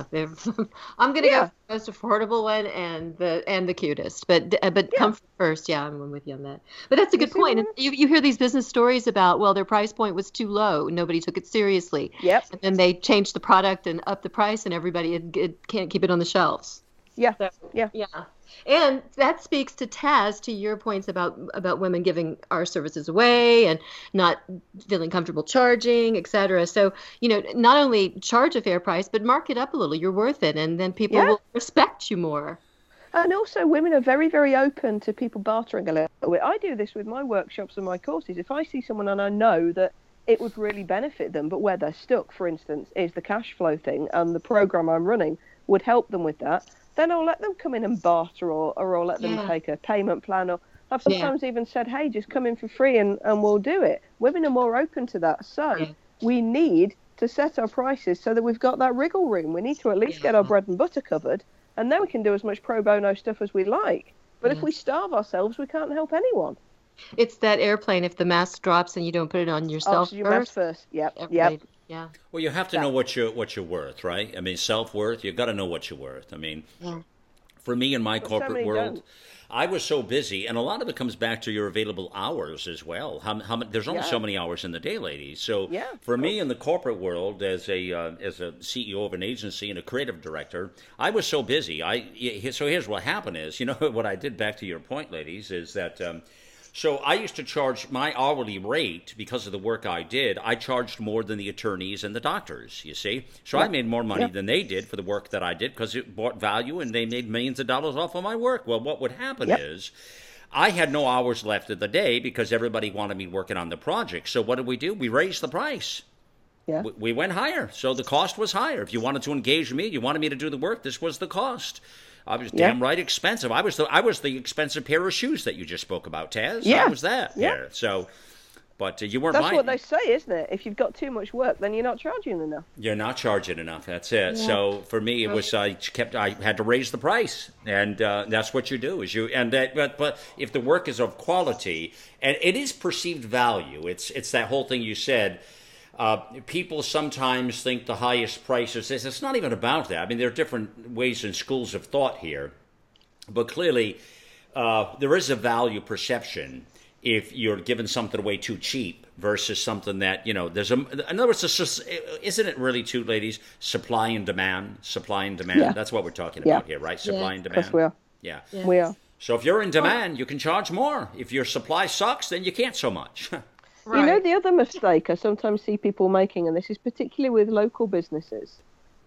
I'm gonna Yeah. go for the most affordable one and the and the cutest. But uh, but Yeah. comfort first. Yeah, I'm with you on that. But that's a You good see point. what And you you hear these business stories about, well, their price point was too low, nobody took it seriously, Yep. and then they changed the product and upped the price, and everybody it, it can't keep it on the shelves. Yeah. So, Yeah. yeah. And that speaks to Taz, to your points about about women giving our services away and not feeling comfortable charging, et cetera. So, you know, not only charge a fair price, but mark it up a little. You're worth it, and then people Yeah. will respect you more. And also, women are very, very open to people bartering a little bit. I do this with my workshops and my courses. If I see someone and I know that it would really benefit them, but where they're stuck, for instance, is the cash flow thing, and the program I'm running would help them with that, then I'll let them come in and barter, or, or I'll let them Yeah. take a payment plan. Or I've Yeah. sometimes even said, hey, just come in for free and, and we'll do it. Women are more open to that. So Yeah. we need to set our prices so that we've got that wriggle room. We need to at least get our Yeah. bread and butter covered, and then we can do as much pro bono stuff as we like. But if Yeah. we starve ourselves, we can't help anyone. It's that airplane. If the mask drops and you don't put it on yourself Oxygen mask first, first. Yep. everybody- Yep. yeah. Well, you have to know what you're what you're worth, right? I mean, self-worth. You got to know what you're worth. I mean, Yeah. for me in my so corporate many world, don't. I was so busy, and a lot of it comes back to your available hours as well. How, how mu- there's only Yeah. so many hours in the day, ladies. So Yeah, for me in the corporate world, as a uh, as a C E O of an agency and a creative director, I was so busy. I so here's what happened is, you know, what I did, back to your point, ladies, is that. Um, So I used to charge my hourly rate because of the work I did. I charged more than the attorneys and the doctors, you see. So I made more money Yeah. than they did for the work that I did because it brought value and they made millions of dollars off of my work. Well, what would happen Yep. is I had no hours left of the day because everybody wanted me working on the project. So what did we do? We raised the price. Yeah. We- We went higher. So the cost was higher. If you wanted to engage me, you wanted me to do the work, this was the cost. I was Yeah. damn right expensive. I was the I was the expensive pair of shoes that you just spoke about, Taz. Yeah. I was that. Yeah. There. So, but uh, you weren't. That's buying- what they say, isn't it? If you've got too much work, then you're not charging enough. You're not charging enough. That's it. So for me, it was I kept I had to raise the price, and uh, that's what you do. Is you and that. But but if the work is of quality, and it is perceived value, it's it's that whole thing you said. Uh, people sometimes think the highest prices. It's not even about that. I mean, there are different ways and schools of thought here, but clearly uh, there is a value perception if you're giving something away too cheap versus something that, you know, there's a, in other words, it's just, isn't it really too, ladies, supply and demand, supply and demand? Yeah. That's what we're talking Yeah. about here, right? Supply Yeah. and demand. Because we are. Yeah. Yeah. We are. So if you're in demand, you can charge more. If your supply sucks, then you can't so much. Right. You know, the other mistake I sometimes see people making, and this is particularly with local businesses,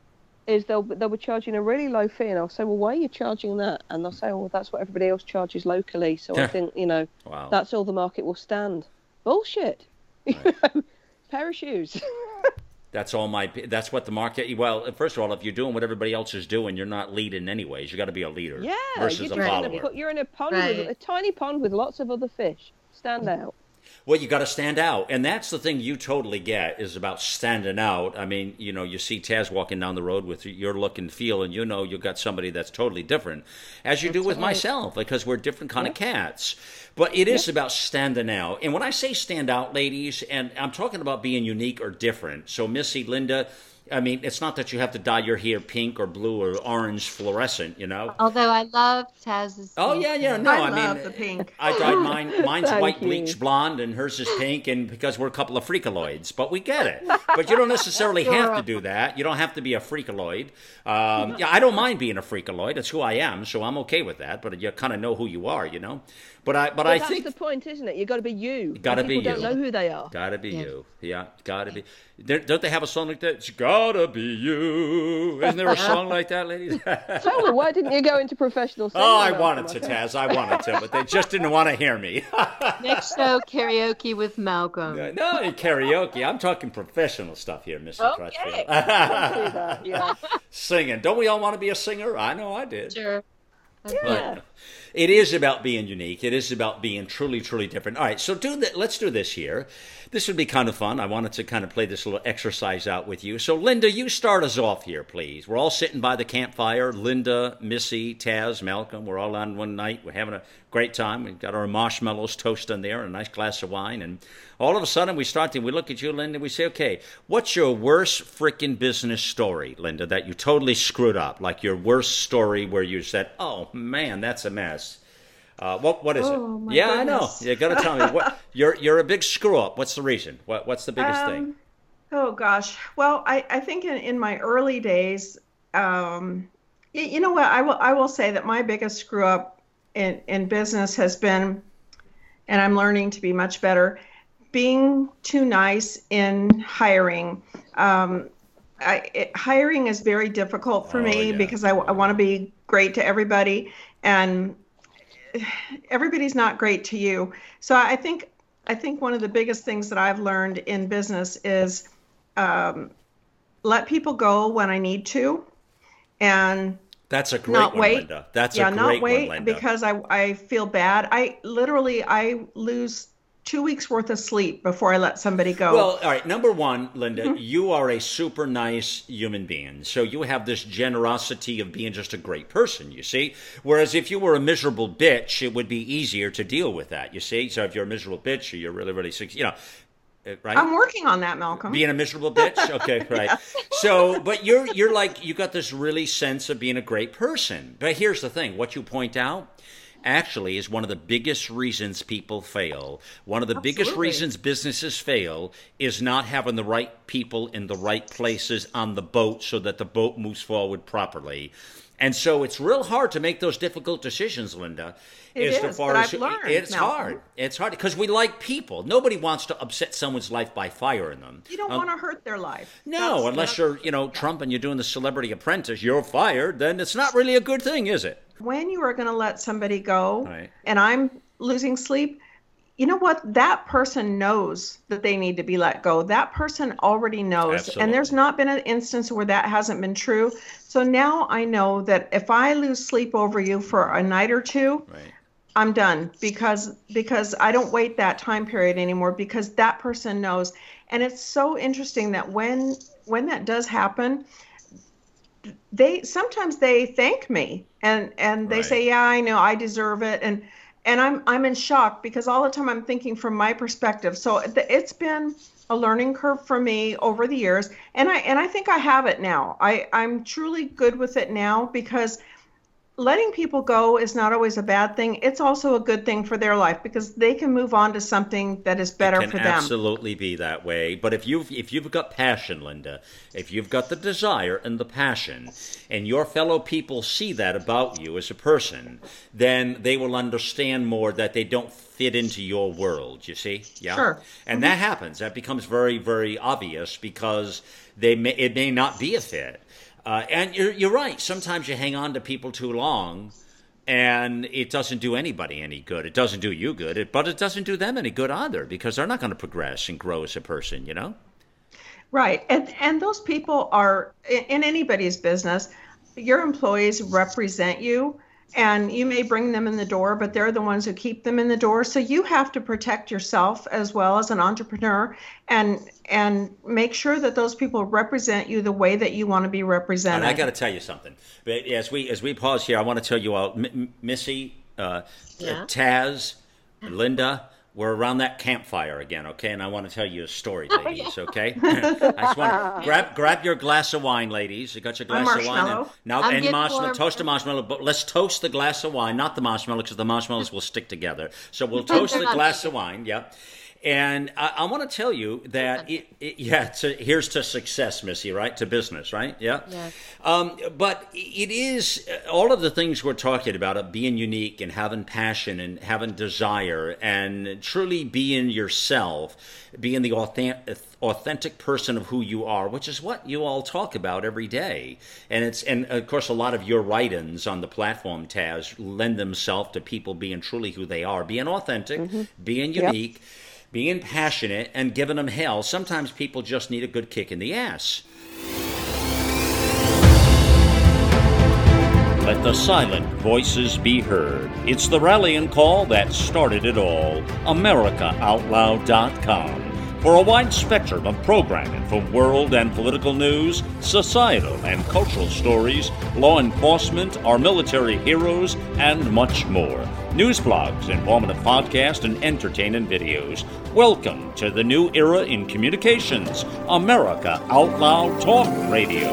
is they'll they'll be charging a really low fee, and I'll say, well, why are you charging that? And they'll say, well, that's what everybody else charges locally, so I think, you know, Wow. that's all the market will stand. Bullshit. Pair of shoes. That's all my. That's what the market. Well, first of all, if you're doing what everybody else is doing, you're not leading anyways. You got to be a leader Yeah, versus you're, a just in follower. a, po- you're in a pond, Right. with, a tiny pond with lots of other fish. Stand out. Well, you got to stand out, and that's the thing you totally get is about standing out. I mean, you know, you see Taz walking down the road with your look and feel, and you know you got somebody that's totally different, as you do with myself, because we're different kind of cats. But it is about standing out, and when I say stand out, ladies, and I'm talking about being unique or different. So, Missy, Linda. I mean, it's not that you have to dye your hair pink or blue or orange fluorescent, you know. Although I love Taz's. Oh yeah, yeah. No, I I, love mean, the pink. I dyed mine. Mine's Thank white you. bleach blonde, and hers is pink. And because we're a couple of freakaloids, but we get it. But you don't necessarily have to do that. You don't have to be a freakaloid. Um, yeah, I don't mind being a freakaloid. It's who I am, so I'm okay with that. But you kind of know who you are, you know. But I, but, But I that's think the point, isn't it? You've got to be you. gotta And be people you. don't know who they are. gotta be Yeah. you. Yeah, gotta be. There- Don't they have a song like that? It's gotta ought to be you. Isn't there a song like that, ladies? Tell me, why didn't you go into professional singing? Oh, I wanted to, Taz. I wanted to, but they just didn't want to hear me. Next show, karaoke with Malcolm. No, karaoke. I'm talking professional stuff here, Missus Okay. Crutchfield. that, yeah. Singing. Don't we all want to be a singer? I know I did. Sure. Yeah. But it is about being unique. It is about being truly, truly different. All right, so do that. Let's do this here. This would be kind of fun. I wanted to kind of play this little exercise out with you. So, Linda, you start us off here, please. We're all sitting by the campfire. Linda, Missy, Taz, Malcolm. We're all on one night. We're having a great time. We've got our marshmallows toasting there, and a nice glass of wine. And all of a sudden, we start to, we look at you, Linda, and we say, okay, what's your worst freaking business story, Linda, that you totally screwed up? Like your worst story where you said, oh, man, that's a mess. Uh, what what is Oh, it? my Yeah, goodness. I know. You got to tell me. What you're you're a big screw up. What's the reason? What what's the biggest Um, thing? Oh gosh. Well, I, I think in, in my early days, um, y- you know what, I will I will say that my biggest screw up in, in business has been, and I'm learning to be much better, being too nice in hiring. Um, I, it, hiring is very difficult for Oh, me yeah. because I, I want to be great to everybody, and everybody's not great to you. So I think I think one of the biggest things that I've learned in business is um, let people go when I need to, and That's a great not one, wait. Linda. That's yeah, a not great wait one, Linda. because I I feel bad. I literally I lose two weeks worth of sleep before I let somebody go. Well, all right. Number one, Linda, you are a super nice human being. So you have this generosity of being just a great person, you see? Whereas if you were a miserable bitch, it would be easier to deal with that, you see? So if you're a miserable bitch or you're really, really sick, you know, uh, right? I'm working on that, Malcolm. Being a miserable bitch? Okay, right. So, but you're you're like, you got this really sense of being a great person. But here's the thing, what you point out actually is one of the biggest reasons people fail. One of the biggest Absolutely. reasons businesses fail is not having the right people in the right places on the boat so that the boat moves forward properly. And so it's real hard to make those difficult decisions, Linda. It as is, far but as I've learned, it's Malcolm. hard. It's hard because we like people. Nobody wants to upset someone's life by firing them. You don't Um, want to hurt their life. no, That's- unless that's- you're, you know, Trump and you're doing the Celebrity Apprentice, you're fired, then it's not really a good thing, is it? When you are going to let somebody go, Right. and I'm losing sleep, you know what? That person knows that they need to be let go. That person already knows. Absolutely. And there's not been an instance where that hasn't been true. So now I know that if I lose sleep over you for a night or two, Right. I'm done because because I don't wait that time period anymore because that person knows. And it's so interesting that when when that does happen, they sometimes they thank me and and they Right. say, yeah, I know, I deserve it, and and I'm I'm in shock because all the time I'm thinking from my perspective. So th- it's been a learning curve for me over the years, and I and I think I have it now. I I'm truly good with it now because letting people go is not always a bad thing. It's also a good thing for their life because they can move on to something that is better It can for them. absolutely be that way. But if you've if you've got passion, Linda, if you've got the desire and the passion, and your fellow people see that about you as a person, then they will understand more that they don't fit into your world. You see, yeah. Sure. And that happens. That becomes very, very obvious because they may it may not be a fit. Uh, and you're you're right. Sometimes you hang on to people too long, and it doesn't do anybody any good. It doesn't do you good, it, but it doesn't do them any good either because they're not going to progress and grow as a person. You know. Right. And and those people are in in anybody's business, your employees represent you and you may bring them in the door, but they're the ones who keep them in the door. So you have to protect yourself as well as an entrepreneur and and make sure that those people represent you the way that you want to be represented. And I got to tell you something. But as we as we pause here, I want to tell you all, M- M- Missy, uh, Yeah. Taz, Linda. We're around that campfire again, okay? And I want to tell you a story, ladies, okay? I just want to grab grab your glass of wine, ladies. You got your glass of wine. And, marshmallow. now, I'm and getting marshmallow. warm. Toast the marshmallow, but let's toast the glass of wine, not the marshmallow, because the marshmallows will stick together. So we'll toast They're the not glass of wine, yeah. And I, I want to tell you that, it, it, yeah, to, here's to success, Missy, right? To business, right? Yeah. Yeah. Um, but it is all of the things we're talking about, of being unique and having passion and having desire and truly being yourself, being the authentic, authentic person of who you are, which is what you all talk about every day. And it's, and of course, a lot of your write-ins on the platform, Taz, lend themselves to people being truly who they are, being authentic, mm-hmm. being unique. Yep. Being passionate and giving them hell. Sometimes people just need a good kick in the ass. Let the silent voices be heard. It's the rallying call that started it all. America Out Loud dot com. For a wide spectrum of programming from world and political news, societal and cultural stories, law enforcement, our military heroes, and much more. News blogs, informative podcasts, and entertaining videos. Welcome to the new era in communications, America Out Loud Talk Radio.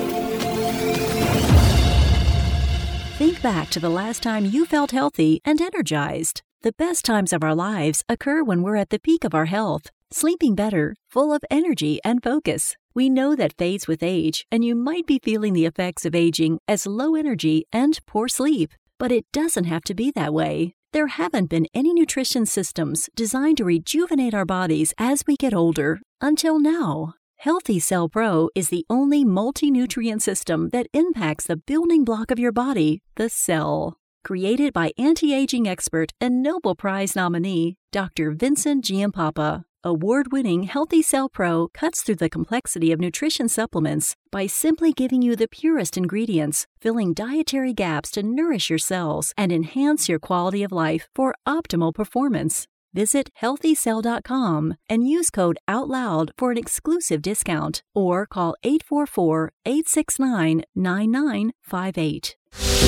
Think back to the last time you felt healthy and energized. The best times of our lives occur when we're at the peak of our health, sleeping better, full of energy and focus. We know that fades with age, and you might be feeling the effects of aging as low energy and poor sleep. But it doesn't have to be that way. There haven't been any nutrition systems designed to rejuvenate our bodies as we get older until now. Healthy Cell Pro is the only multi-nutrient system that impacts the building block of your body, the cell. Created by anti-aging expert and Nobel Prize nominee, Doctor Vincent Giampapa, award-winning Healthy Cell Pro cuts through the complexity of nutrition supplements by simply giving you the purest ingredients, filling dietary gaps to nourish your cells and enhance your quality of life for optimal performance. Visit healthy cell dot com and use code OUTLOUD for an exclusive discount, or call eight four four, eight six nine, nine nine five eight.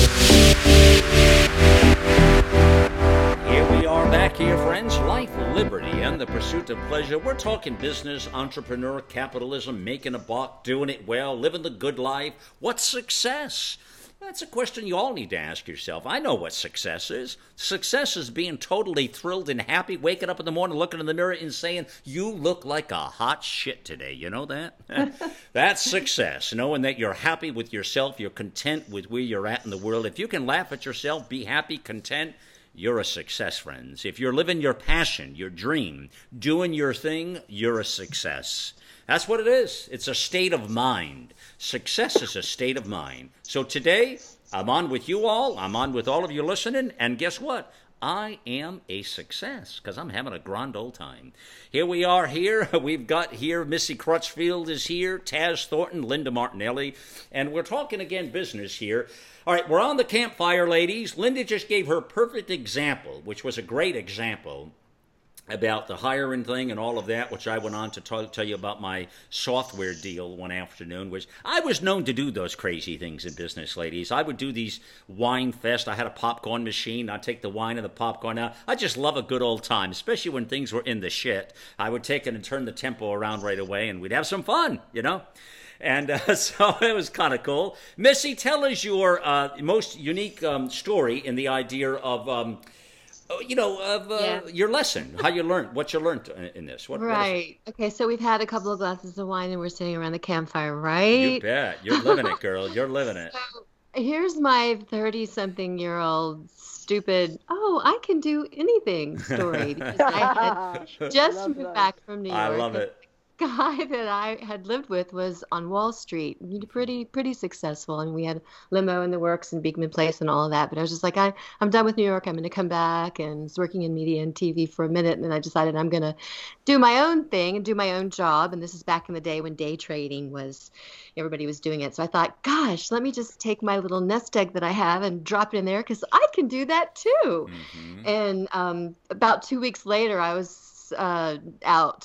Here we are back here, friends. Life, liberty, and the pursuit of pleasure. We're talking business, entrepreneur, capitalism, making a buck, doing it well, living the good life. What's success? That's a question you all need to ask yourself. I know what success is. Success is being totally thrilled and happy, waking up in the morning, looking in the mirror and saying, you look like a hot shit today. You know that? That's success, knowing that you're happy with yourself, you're content with where you're at in the world. If you can laugh at yourself, be happy, content, you're a success, friends. If you're living your passion, your dream, doing your thing, you're a success. That's what it is. It's a state of mind. Success is a state of mind. So today, I'm on with you all. I'm on with all of you listening. And guess what? I am a success because I'm having a grand old time. Here we are here. We've got here, Missy Crutchfield is here, Taz Thornton, Linda Martinelli, and we're talking again business here. All right, we're on the campfire, ladies. Linda just gave her perfect example, which was a great example, about the hiring thing and all of that, which I went on to t- tell you about my software deal one afternoon, which I was known to do those crazy things in business, ladies. I would do these wine fest. I had a popcorn machine. I'd take the wine and the popcorn out. I just love a good old time, especially when things were in the shit. I would take it and turn the tempo around right away, and we'd have some fun, you know? And uh, so it was kind of cool. Missy, tell us your uh, most unique um, story in the idea of... Um, You know, of uh, yeah. your lesson, how you learned, what you learned in this. What, right. What okay, so we've had a couple of glasses of wine and we're sitting around the campfire, right? You bet. You're living it, girl. You're living it. So here's my thirty-something-year-old stupid, oh, I can do anything story. Because I had just moved that. back from New York. I love it. Guy that I had lived with was on Wall Street, pretty pretty successful, and we had limo in the works and Beekman Place and all of that. But I was just like, I I'm done with New York. I'm going to come back, and was working in media and T V for a minute, and then I decided I'm going to do my own thing and do my own job. And this is back in the day when day trading was, everybody was doing it. So I thought, gosh, let me just take my little nest egg that I have and drop it in there because I can do that too. Mm-hmm. And um, about two weeks later, I was uh out.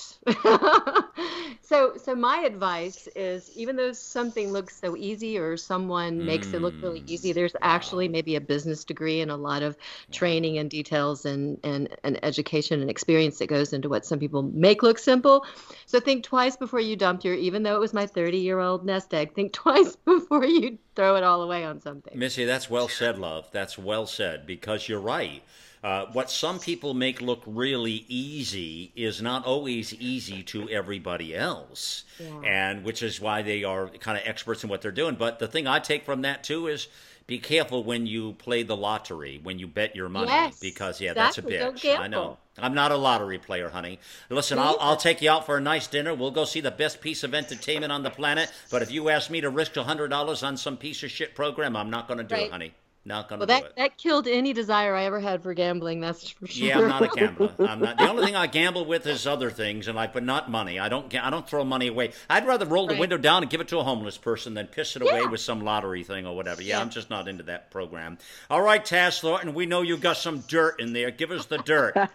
so so my advice is, even though something looks so easy or someone mm. makes it look really easy, there's actually maybe a business degree and a lot of training and details and and, and education and experience that goes into what some people make look simple. So think twice before you dump your, even though it was my thirty year old nest egg, think twice before you throw it all away on something. Missy, that's well said, love. That's well said, because you're right. Uh, what some people make look really easy is not always easy to everybody else, yeah. and which is why they are kind of experts in what they're doing. But the thing I take from that too is be careful when you play the lottery, when you bet your money, yes, because yeah, exactly. that's a bitch. I know. I'm not a lottery player, honey. Listen, I'll, I'll take you out for a nice dinner. We'll go see the best piece of entertainment on the planet. But if you ask me to risk one hundred dollars on some piece of shit program, I'm not going to do right. it, honey. Not gonna well, that, do it. That killed any desire I ever had for gambling. That's for sure. Yeah, I'm not a gambler. I'm not. The only thing I gamble with is other things, and I but not money. I don't. I don't throw money away. I'd rather roll right. the window down and give it to a homeless person than piss it yeah. away with some lottery thing or whatever. Yeah, yeah, I'm just not into that program. All right, Taz Thornton, we know you got some dirt in there. Give us the dirt. Come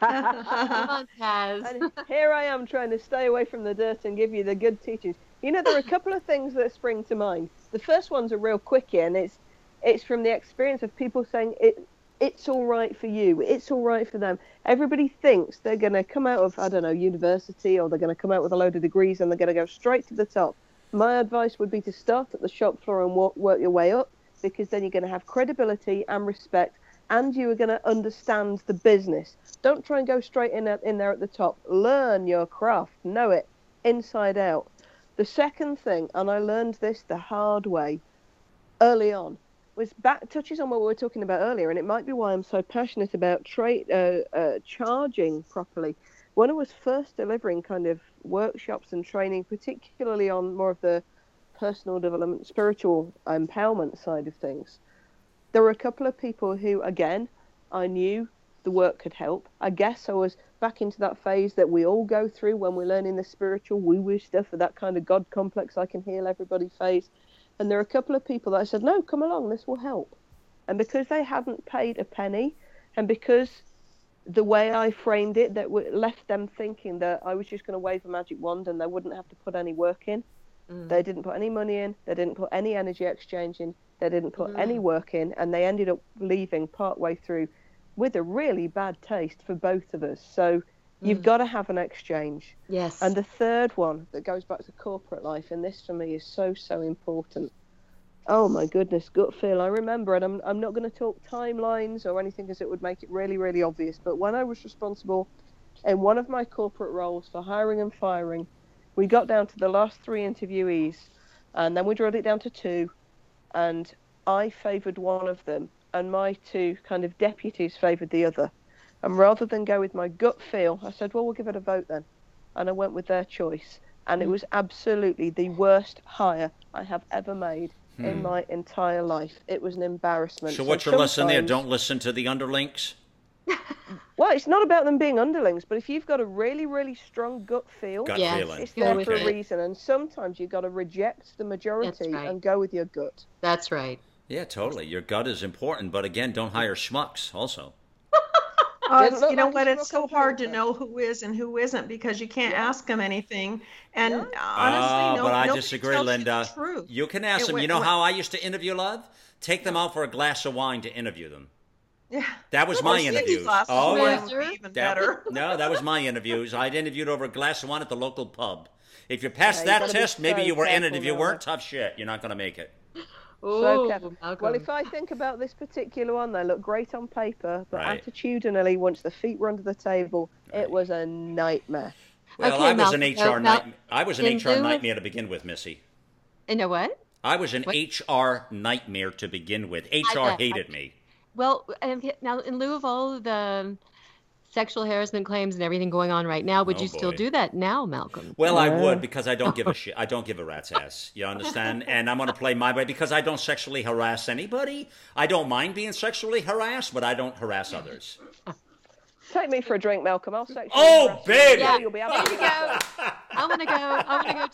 on, Taz. And here I am trying to stay away from the dirt and give you the good teachings. You know, there are a couple of things that spring to mind. The first one's a real quickie, and it's. It's from the experience of people saying it. It's all right for you. It's all right for them. Everybody thinks they're going to come out of, I don't know, university, or they're going to come out with a load of degrees and they're going to go straight to the top. My advice would be to start at the shop floor and work, work your way up, because then you're going to have credibility and respect, and you are going to understand the business. Don't try and go straight in, in there at the top. Learn your craft. Know it inside out. The second thing, and I learned this the hard way early on, was back touches on what we were talking about earlier, and it might be why I'm so passionate about tra- uh, uh, charging properly. When I was first delivering kind of workshops and training, particularly on more of the personal development, spiritual empowerment side of things, there were a couple of people who, again, I knew the work could help. I guess I was back into that phase that we all go through when we're learning the spiritual woo-woo stuff, or that kind of God complex, I can heal everybody phase. And there are a couple of people that I said, no, come along, this will help. And because they hadn't paid a penny, and because the way I framed it, that left them thinking that I was just going to wave a magic wand and they wouldn't have to put any work in. Mm. They didn't put any money in. They didn't put any energy exchange in. They didn't put mm. any work in. And they ended up leaving partway through with a really bad taste for both of us. So you've mm. got to have an exchange. Yes. And the third one that goes back to corporate life, and this for me is so, so important. Oh my goodness, gut feel. I remember, and I'm I'm not going to talk timelines or anything because it would make it really, really obvious. But when I was responsible in one of my corporate roles for hiring and firing, we got down to the last three interviewees, and then we drilled it down to two, and I favoured one of them, and my two kind of deputies favoured the other. And rather than go with my gut feel, I said, well, we'll give it a vote then. And I went with their choice. And it was absolutely the worst hire I have ever made hmm. in my entire life. It was an embarrassment. So what's so your lesson there? Don't listen to the underlings? Well, it's not about them being underlings, but if you've got a really, really strong gut feel, gut yeah, feeling. It's there okay. for a reason. And sometimes you've got to reject the majority right. and go with your gut. That's right. Yeah, totally. Your gut is important. But again, don't hire schmucks also. Uh, you know like what? It's so hard to know who is and who isn't because you can't yeah. ask them anything. And yeah. honestly, oh, no, but I disagree, Linda. The truth. You can ask it them. Went, you know went, how I used to interview love? Take them out for a glass of wine to interview them. Yeah, that was my interviews. Oh, yeah. Even that, better. No, that was my interviews. I'd interviewed over a glass of wine at the local pub. If you passed yeah, that test, maybe so you were in it. If you weren't, tough shit. You're not going to make it. Ooh, so careful. Well, if I think about this particular one, they look great on paper, but right. attitudinally, once the feet were under the table, right. it was a nightmare. Well, okay, I was Malcolm, an H R Mal- nightmare. I was an H R nightmare to begin with, Missy. In a what? I was an what? H R nightmare to begin with. H R I, hated I, me. Well, now in lieu of all of the sexual harassment claims and everything going on right now, would oh, you boy. still do that now, Malcolm? Well, yeah. I would, because I don't give a shit. I don't give a rat's ass. You understand? And I'm going to play my way because I don't sexually harass anybody. I don't mind being sexually harassed, but I don't harass others. Take me for a drink, Malcolm. I'll sexually Oh, harass baby! Yeah. You'll be able to go. I'm going to go. I'm going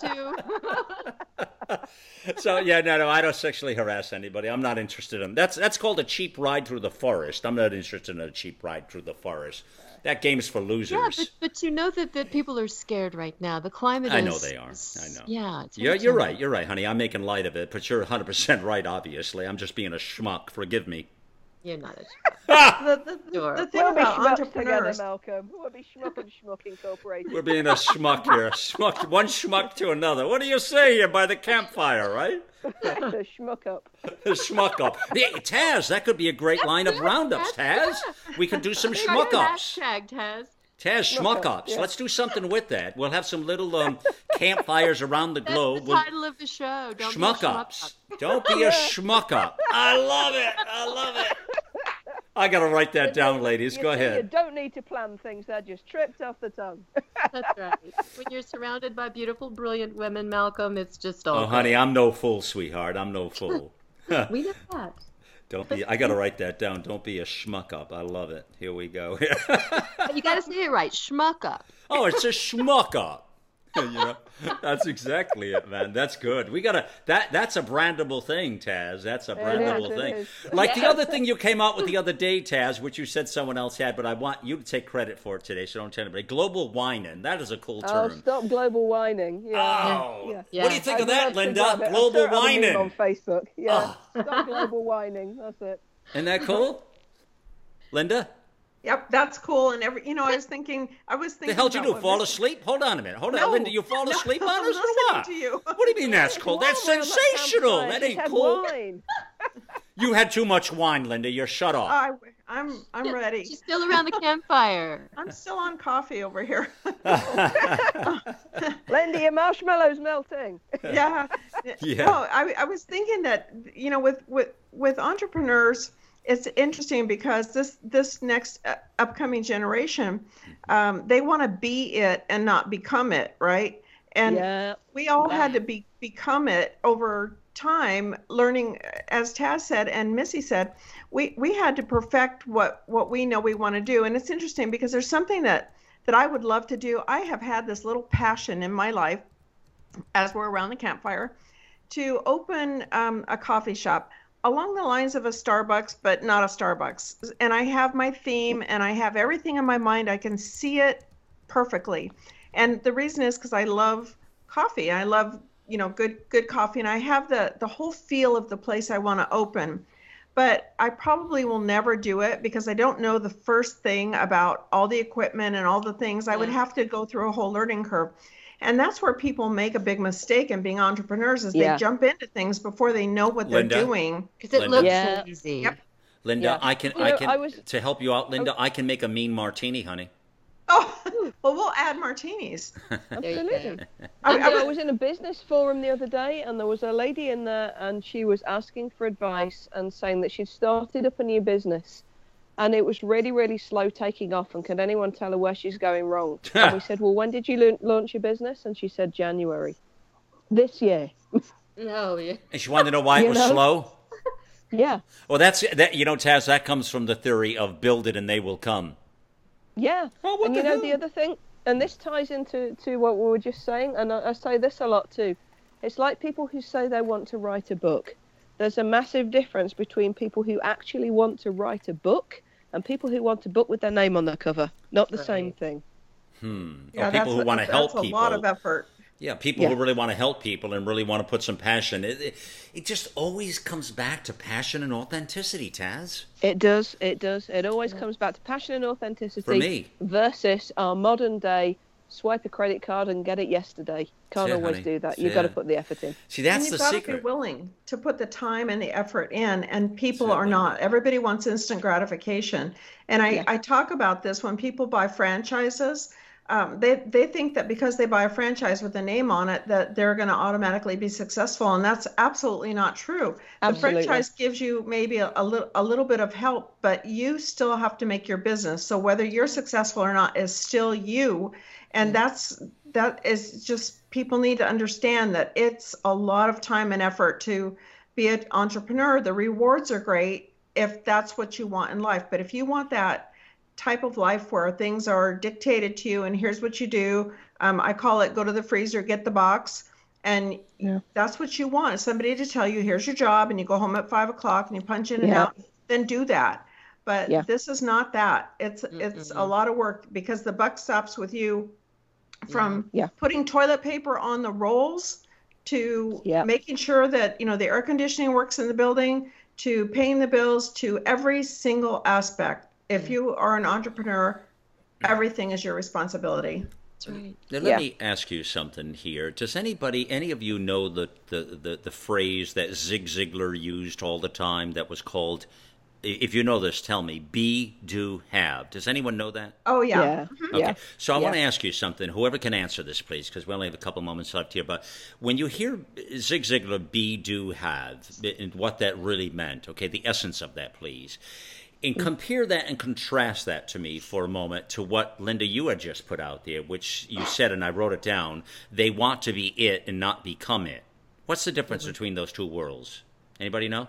to go, too. So, yeah, no, no, I don't sexually harass anybody. I'm not interested in that's That's called a cheap ride through the forest. I'm not interested in a cheap ride through the forest. That game's for losers. Yeah, but, but you know that, that people are scared right now. The climate I is... know they are. I know. Yeah. It's you're, you're right. You're right, honey. I'm making light of it, but you're one hundred percent right, obviously. I'm just being a schmuck. Forgive me. You're not a schmuck. The, the, Sure. the thing We'll be about schmucks together, entrepreneurs, Malcolm. We'll be Schmuck and Schmuck Incorporated. We're being a schmuck here. Schmuck, one schmuck to another. What do you say here by the campfire, right? The Schmuck up. Schmuck up. Hey, Taz, that could be a great line of roundups, Taz. We could do some schmuck ups. Hashtag Taz. Taz, schmuck ups. yeah. Let's do something with that. We'll have some little um, campfires around the That's globe. the We'll- title of the show. Don't be a Schmuck schmuck ups. up. Don't be a schmuck up. I love it. I love it. I got to write that down, ladies. You Go see, You ahead. don't need to plan things. They're just tripped off the tongue. That's right. When you're surrounded by beautiful, brilliant women, Malcolm, it's just all Oh, good. honey, I'm no fool, sweetheart. I'm no fool. We know that. Don't be. I got to write that down. Don't be a schmuck up. I love it. Here we go. But you got to say it right. Schmuck up. Oh, it's a schmuck up. You know, that's exactly it, man. That's good. We gotta. That that's a brandable thing, Taz. That's a is, brandable it thing. is. Like the other thing you came out with the other day, Taz, which you said someone else had, but I want you to take credit for it today, so don't tell anybody. Global whining. That is a cool Oh, term. stop global whining. Yeah. Oh, Yeah. Yeah. what do you think I'd of that, love to Linda? grab it. I'm Global sure it'll be whining. on Facebook. Yeah. Oh. Stop global whining. That's it. Isn't that cool, Linda? yep, that's cool. And every, you know, I was thinking, I was thinking. The hell did you about do? what Fall Miss- asleep? Hold on a minute. Hold on, No. Linda. You fall No, asleep on I'm us or listening what? to you. What do you mean that's cool? That's Warm around that sensational. campfire. That Just ain't had cool. wine. You had too much wine, Linda. You're shut off. I, I'm, I'm ready. She's still around the campfire. I'm still on coffee over here. Lindy, your marshmallow's melting. yeah. Yeah. No, I, I was thinking that, you know, with, with, with entrepreneurs, it's interesting because this, this next uh, upcoming generation, um, they want to be it and not become it, right? And Yeah. we all had to be, become it over time, learning, as Taz said and Missy said, we, we had to perfect what, what we know we want to do. And it's interesting because there's something that, that I would love to do. I have had this little passion in my life, as we're around the campfire, to open um, a coffee shop along the lines of a Starbucks, but not a Starbucks. And I have my theme and I have everything in my mind. I can see it perfectly. And the reason is because I love coffee. I love, you know, good good coffee. And I have the, the whole feel of the place I want to open. But I probably will never do it because I don't know the first thing about all the equipment and all the things. I would have to go through a whole learning curve. And that's where people make a big mistake in being entrepreneurs is Yeah. they jump into things before they know what they're Linda? doing. Because it Linda. looks Yeah. so easy. Yep. Linda, Yeah. I can, You I know, can, I was- to help you out, Linda, I can make a mean martini, honey. Oh, well, we'll add martinis. There you go. Absolutely. I, And, I uh, I was- was in a business forum the other day, and there was a lady in there, and she was asking for advice and saying that she'd started up a new business, and it was really, really slow taking off. And could anyone tell her where she's going wrong? And we said, "Well, when did you la- launch your business?" And she said, "January, this year." No, yeah. And she wanted to know why it You was know? slow. Yeah, Well, that's that. You know, Taz, that comes from the theory of build it and they will come. yeah. Well, what and the you know hell? the other thing, and this ties into to what we were just saying, and I, I say this a lot too. It's like people who say they want to write a book. There's a massive difference between people who actually want to write a book and people who want a book with their name on the cover. Not the same Right. thing. Hmm. yeah, or people that's who a- want to help that's people. a lot of effort. Yeah, people Yeah. who really want to help people and really want to put some passion. It, it, it just always comes back to passion and authenticity, Taz. It does. It does. It always comes back to passion and authenticity. For me. Versus our modern day swipe a credit card and get it yesterday. Can't Yeah, always honey. do that. You've Yeah. got to put the effort in. See, that's and the you've got to secret. be willing to put the time and the effort in, and people are Exactly. not. Everybody wants instant gratification. And I, Yeah. I talk about this when people buy franchises. Um, they, they think that because they buy a franchise with a name on it, that they're going to automatically be successful. And that's absolutely not true. Absolutely. The franchise gives you maybe a, a, little, a little bit of help, but you still have to make your business. So whether you're successful or not is still you. And that's that is just, people need to understand that it's a lot of time and effort to be an entrepreneur. The rewards are great if that's what you want in life. But if you want that type of life where things are dictated to you and here's what you do, um, I call it go to the freezer, get the box. And Yeah. that's what you want, somebody to tell you, here's your job, and you go home at five o'clock and you punch in and Yeah. out, then do that. But Yeah. this is not that. It's it's a lot of work because the buck stops with you from Yeah. putting toilet paper on the rolls to Yeah. making sure that, you know, the air conditioning works in the building, to paying the bills, to every single aspect. If you are an entrepreneur, everything is your responsibility. That's right. Now, let Yeah. me ask you something here. Does anybody, any of you know the, the, the, the phrase that Zig Ziglar used all the time that was called, if you know this, tell me, be, do, have. Does anyone know that? Oh, yeah. Yeah. Okay, Yeah. so I want to Yeah. ask you something. Whoever can answer this, please, because we only have a couple moments left here. But when you hear Zig Ziglar, be, do, have, and what that really meant, okay, the essence of that, please. And compare that and contrast that to me for a moment to what, Linda, you had just put out there, which you said, and I wrote it down, they want to be it and not become it. What's the difference mm-hmm. between those two worlds? Anybody know?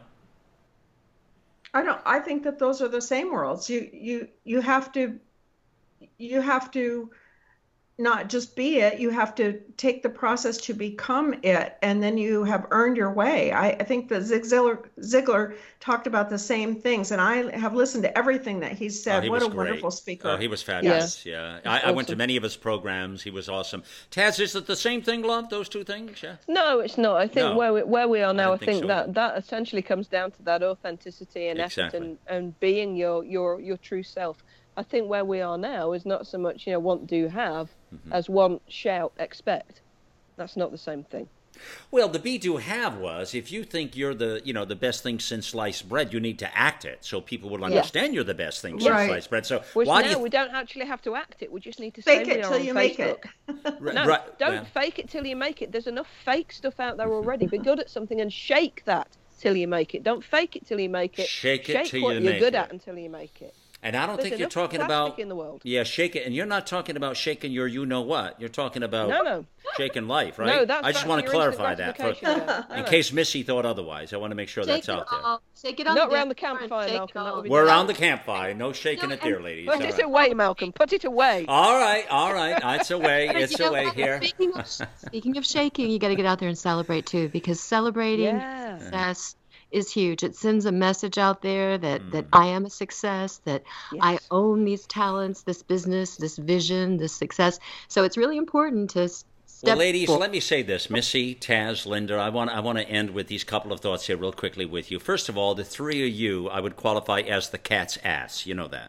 I don't, I think that those are the same worlds. You, you, you have to, you have to not just be it, you have to take the process to become it, and then you have earned your way. I, I think that Zig Ziglar, Ziglar talked about the same things, and I have listened to everything that he said. Oh, he what a great. wonderful speaker. Oh, he was fabulous. Yeah. yeah. I, awesome. I went to many of his programs. He was awesome. Taz, is it the same thing, love, those two things? Yeah. No, it's not. I think no. where, we, where we are now, I, I think, think so. that, that essentially comes down to that authenticity and exactly. effort and, and being your, your, your true self. I think where we are now is not so much, you know, want, do, have, mm-hmm. as want, shout, expect. That's not the same thing. Well, the be, do, have was, if you think you're the, you know, the best thing since sliced bread, you need to act it so people will understand yeah. you're the best thing since right. sliced bread. So Which why now do you... we don't actually have to act it. We just need to fake say it we are till on you Facebook. make it. no, right. don't well. fake it till you make it. There's enough fake stuff out there already. Be good at something and shake that till you make it. Don't fake it till you make it. Shake it shake till what you you're make good it. at until you make it. And I don't There's think you're talking plastic about in the world. Yeah, shake it. And you're not talking about shaking your you know what. You're talking about no, no. shaking life, right? No, that's, I just that's want to clarify that for, yeah. in case Missy thought otherwise. I want to make sure Shake that's out all. there. Shake it on Not the around the campfire, Malcolm. That would be We're nice. around the campfire. No shaking No, it there, ladies. Put All it right. away, Malcolm. Put it away. All right, all right. It's away. But It's you know away what? here. Speaking of, speaking of shaking, you got to get out there and celebrate too, because celebrating Yeah. success is huge. It sends a message out there that, Mm. that I am a success, that Yes. I own these talents, this business, this vision, this success. So it's really important to s- step Well, ladies, forward. let me say this. Missy, Taz, Linda, I want I want to end with these couple of thoughts here real quickly with you. First of all, the three of you, I would qualify as the cat's ass. You know that.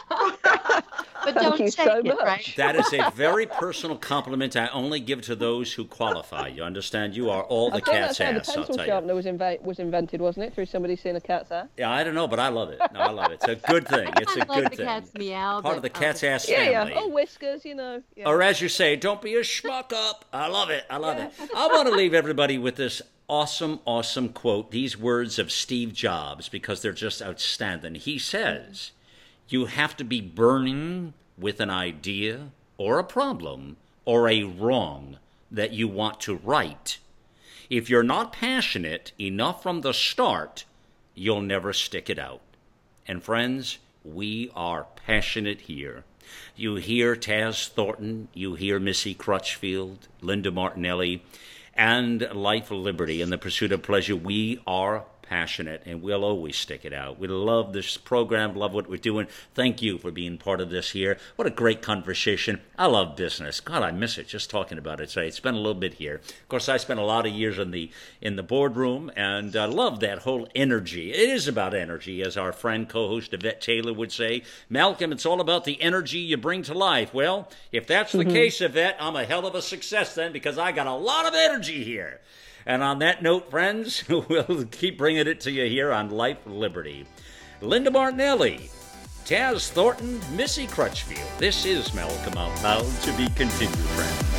But Thank don't you shake so it, much. right? That is a very personal compliment I only give to those who qualify. You understand? You are all the I think cat's that's how the ass, I'll pencil tell you. sharpener was, inve- was invented, wasn't it? Through somebody seeing a cat's ass? Yeah, I don't know, but I love it. No, I love it. It's a good thing. It's a I good like the thing. cat's meow. Part of the but, cat's um, ass Yeah, family. yeah. Oh, whiskers, you know. Yeah. Or as you say, don't be a schmuck up. I love it. I love it. I want to leave everybody with this awesome, awesome quote, these words of Steve Jobs, because they're just outstanding. He says, you have to be burning with an idea or a problem or a wrong that you want to right. If you're not passionate enough from the start, you'll never stick it out. And friends, we are passionate here. You hear Taz Thornton, you hear Missy Crutchfield, Linda Martinelli, and Life Liberty in the Pursuit of Pleasure. We are passionate, and we'll always stick it out. We love this program, love what we're doing. Thank you for being part of this here. What a great conversation. I love business. God, I miss it just talking about it today. It's been a little bit here. Of course, I spent a lot of years in the in the boardroom, and I uh, love that whole energy. It is about energy, as our friend, co-host Yvette Taylor would say. Malcolm, it's all about the energy you bring to life. Well, if that's the mm-hmm. case, Yvette, I'm a hell of a success then, because I got a lot of energy here. And on that note, friends, we'll keep bringing it to you here on Life Liberty. Linda Martinelli, Taz Thornton, Missy Crutchfield. This is Malcolm Out Loud, to be continued, friends.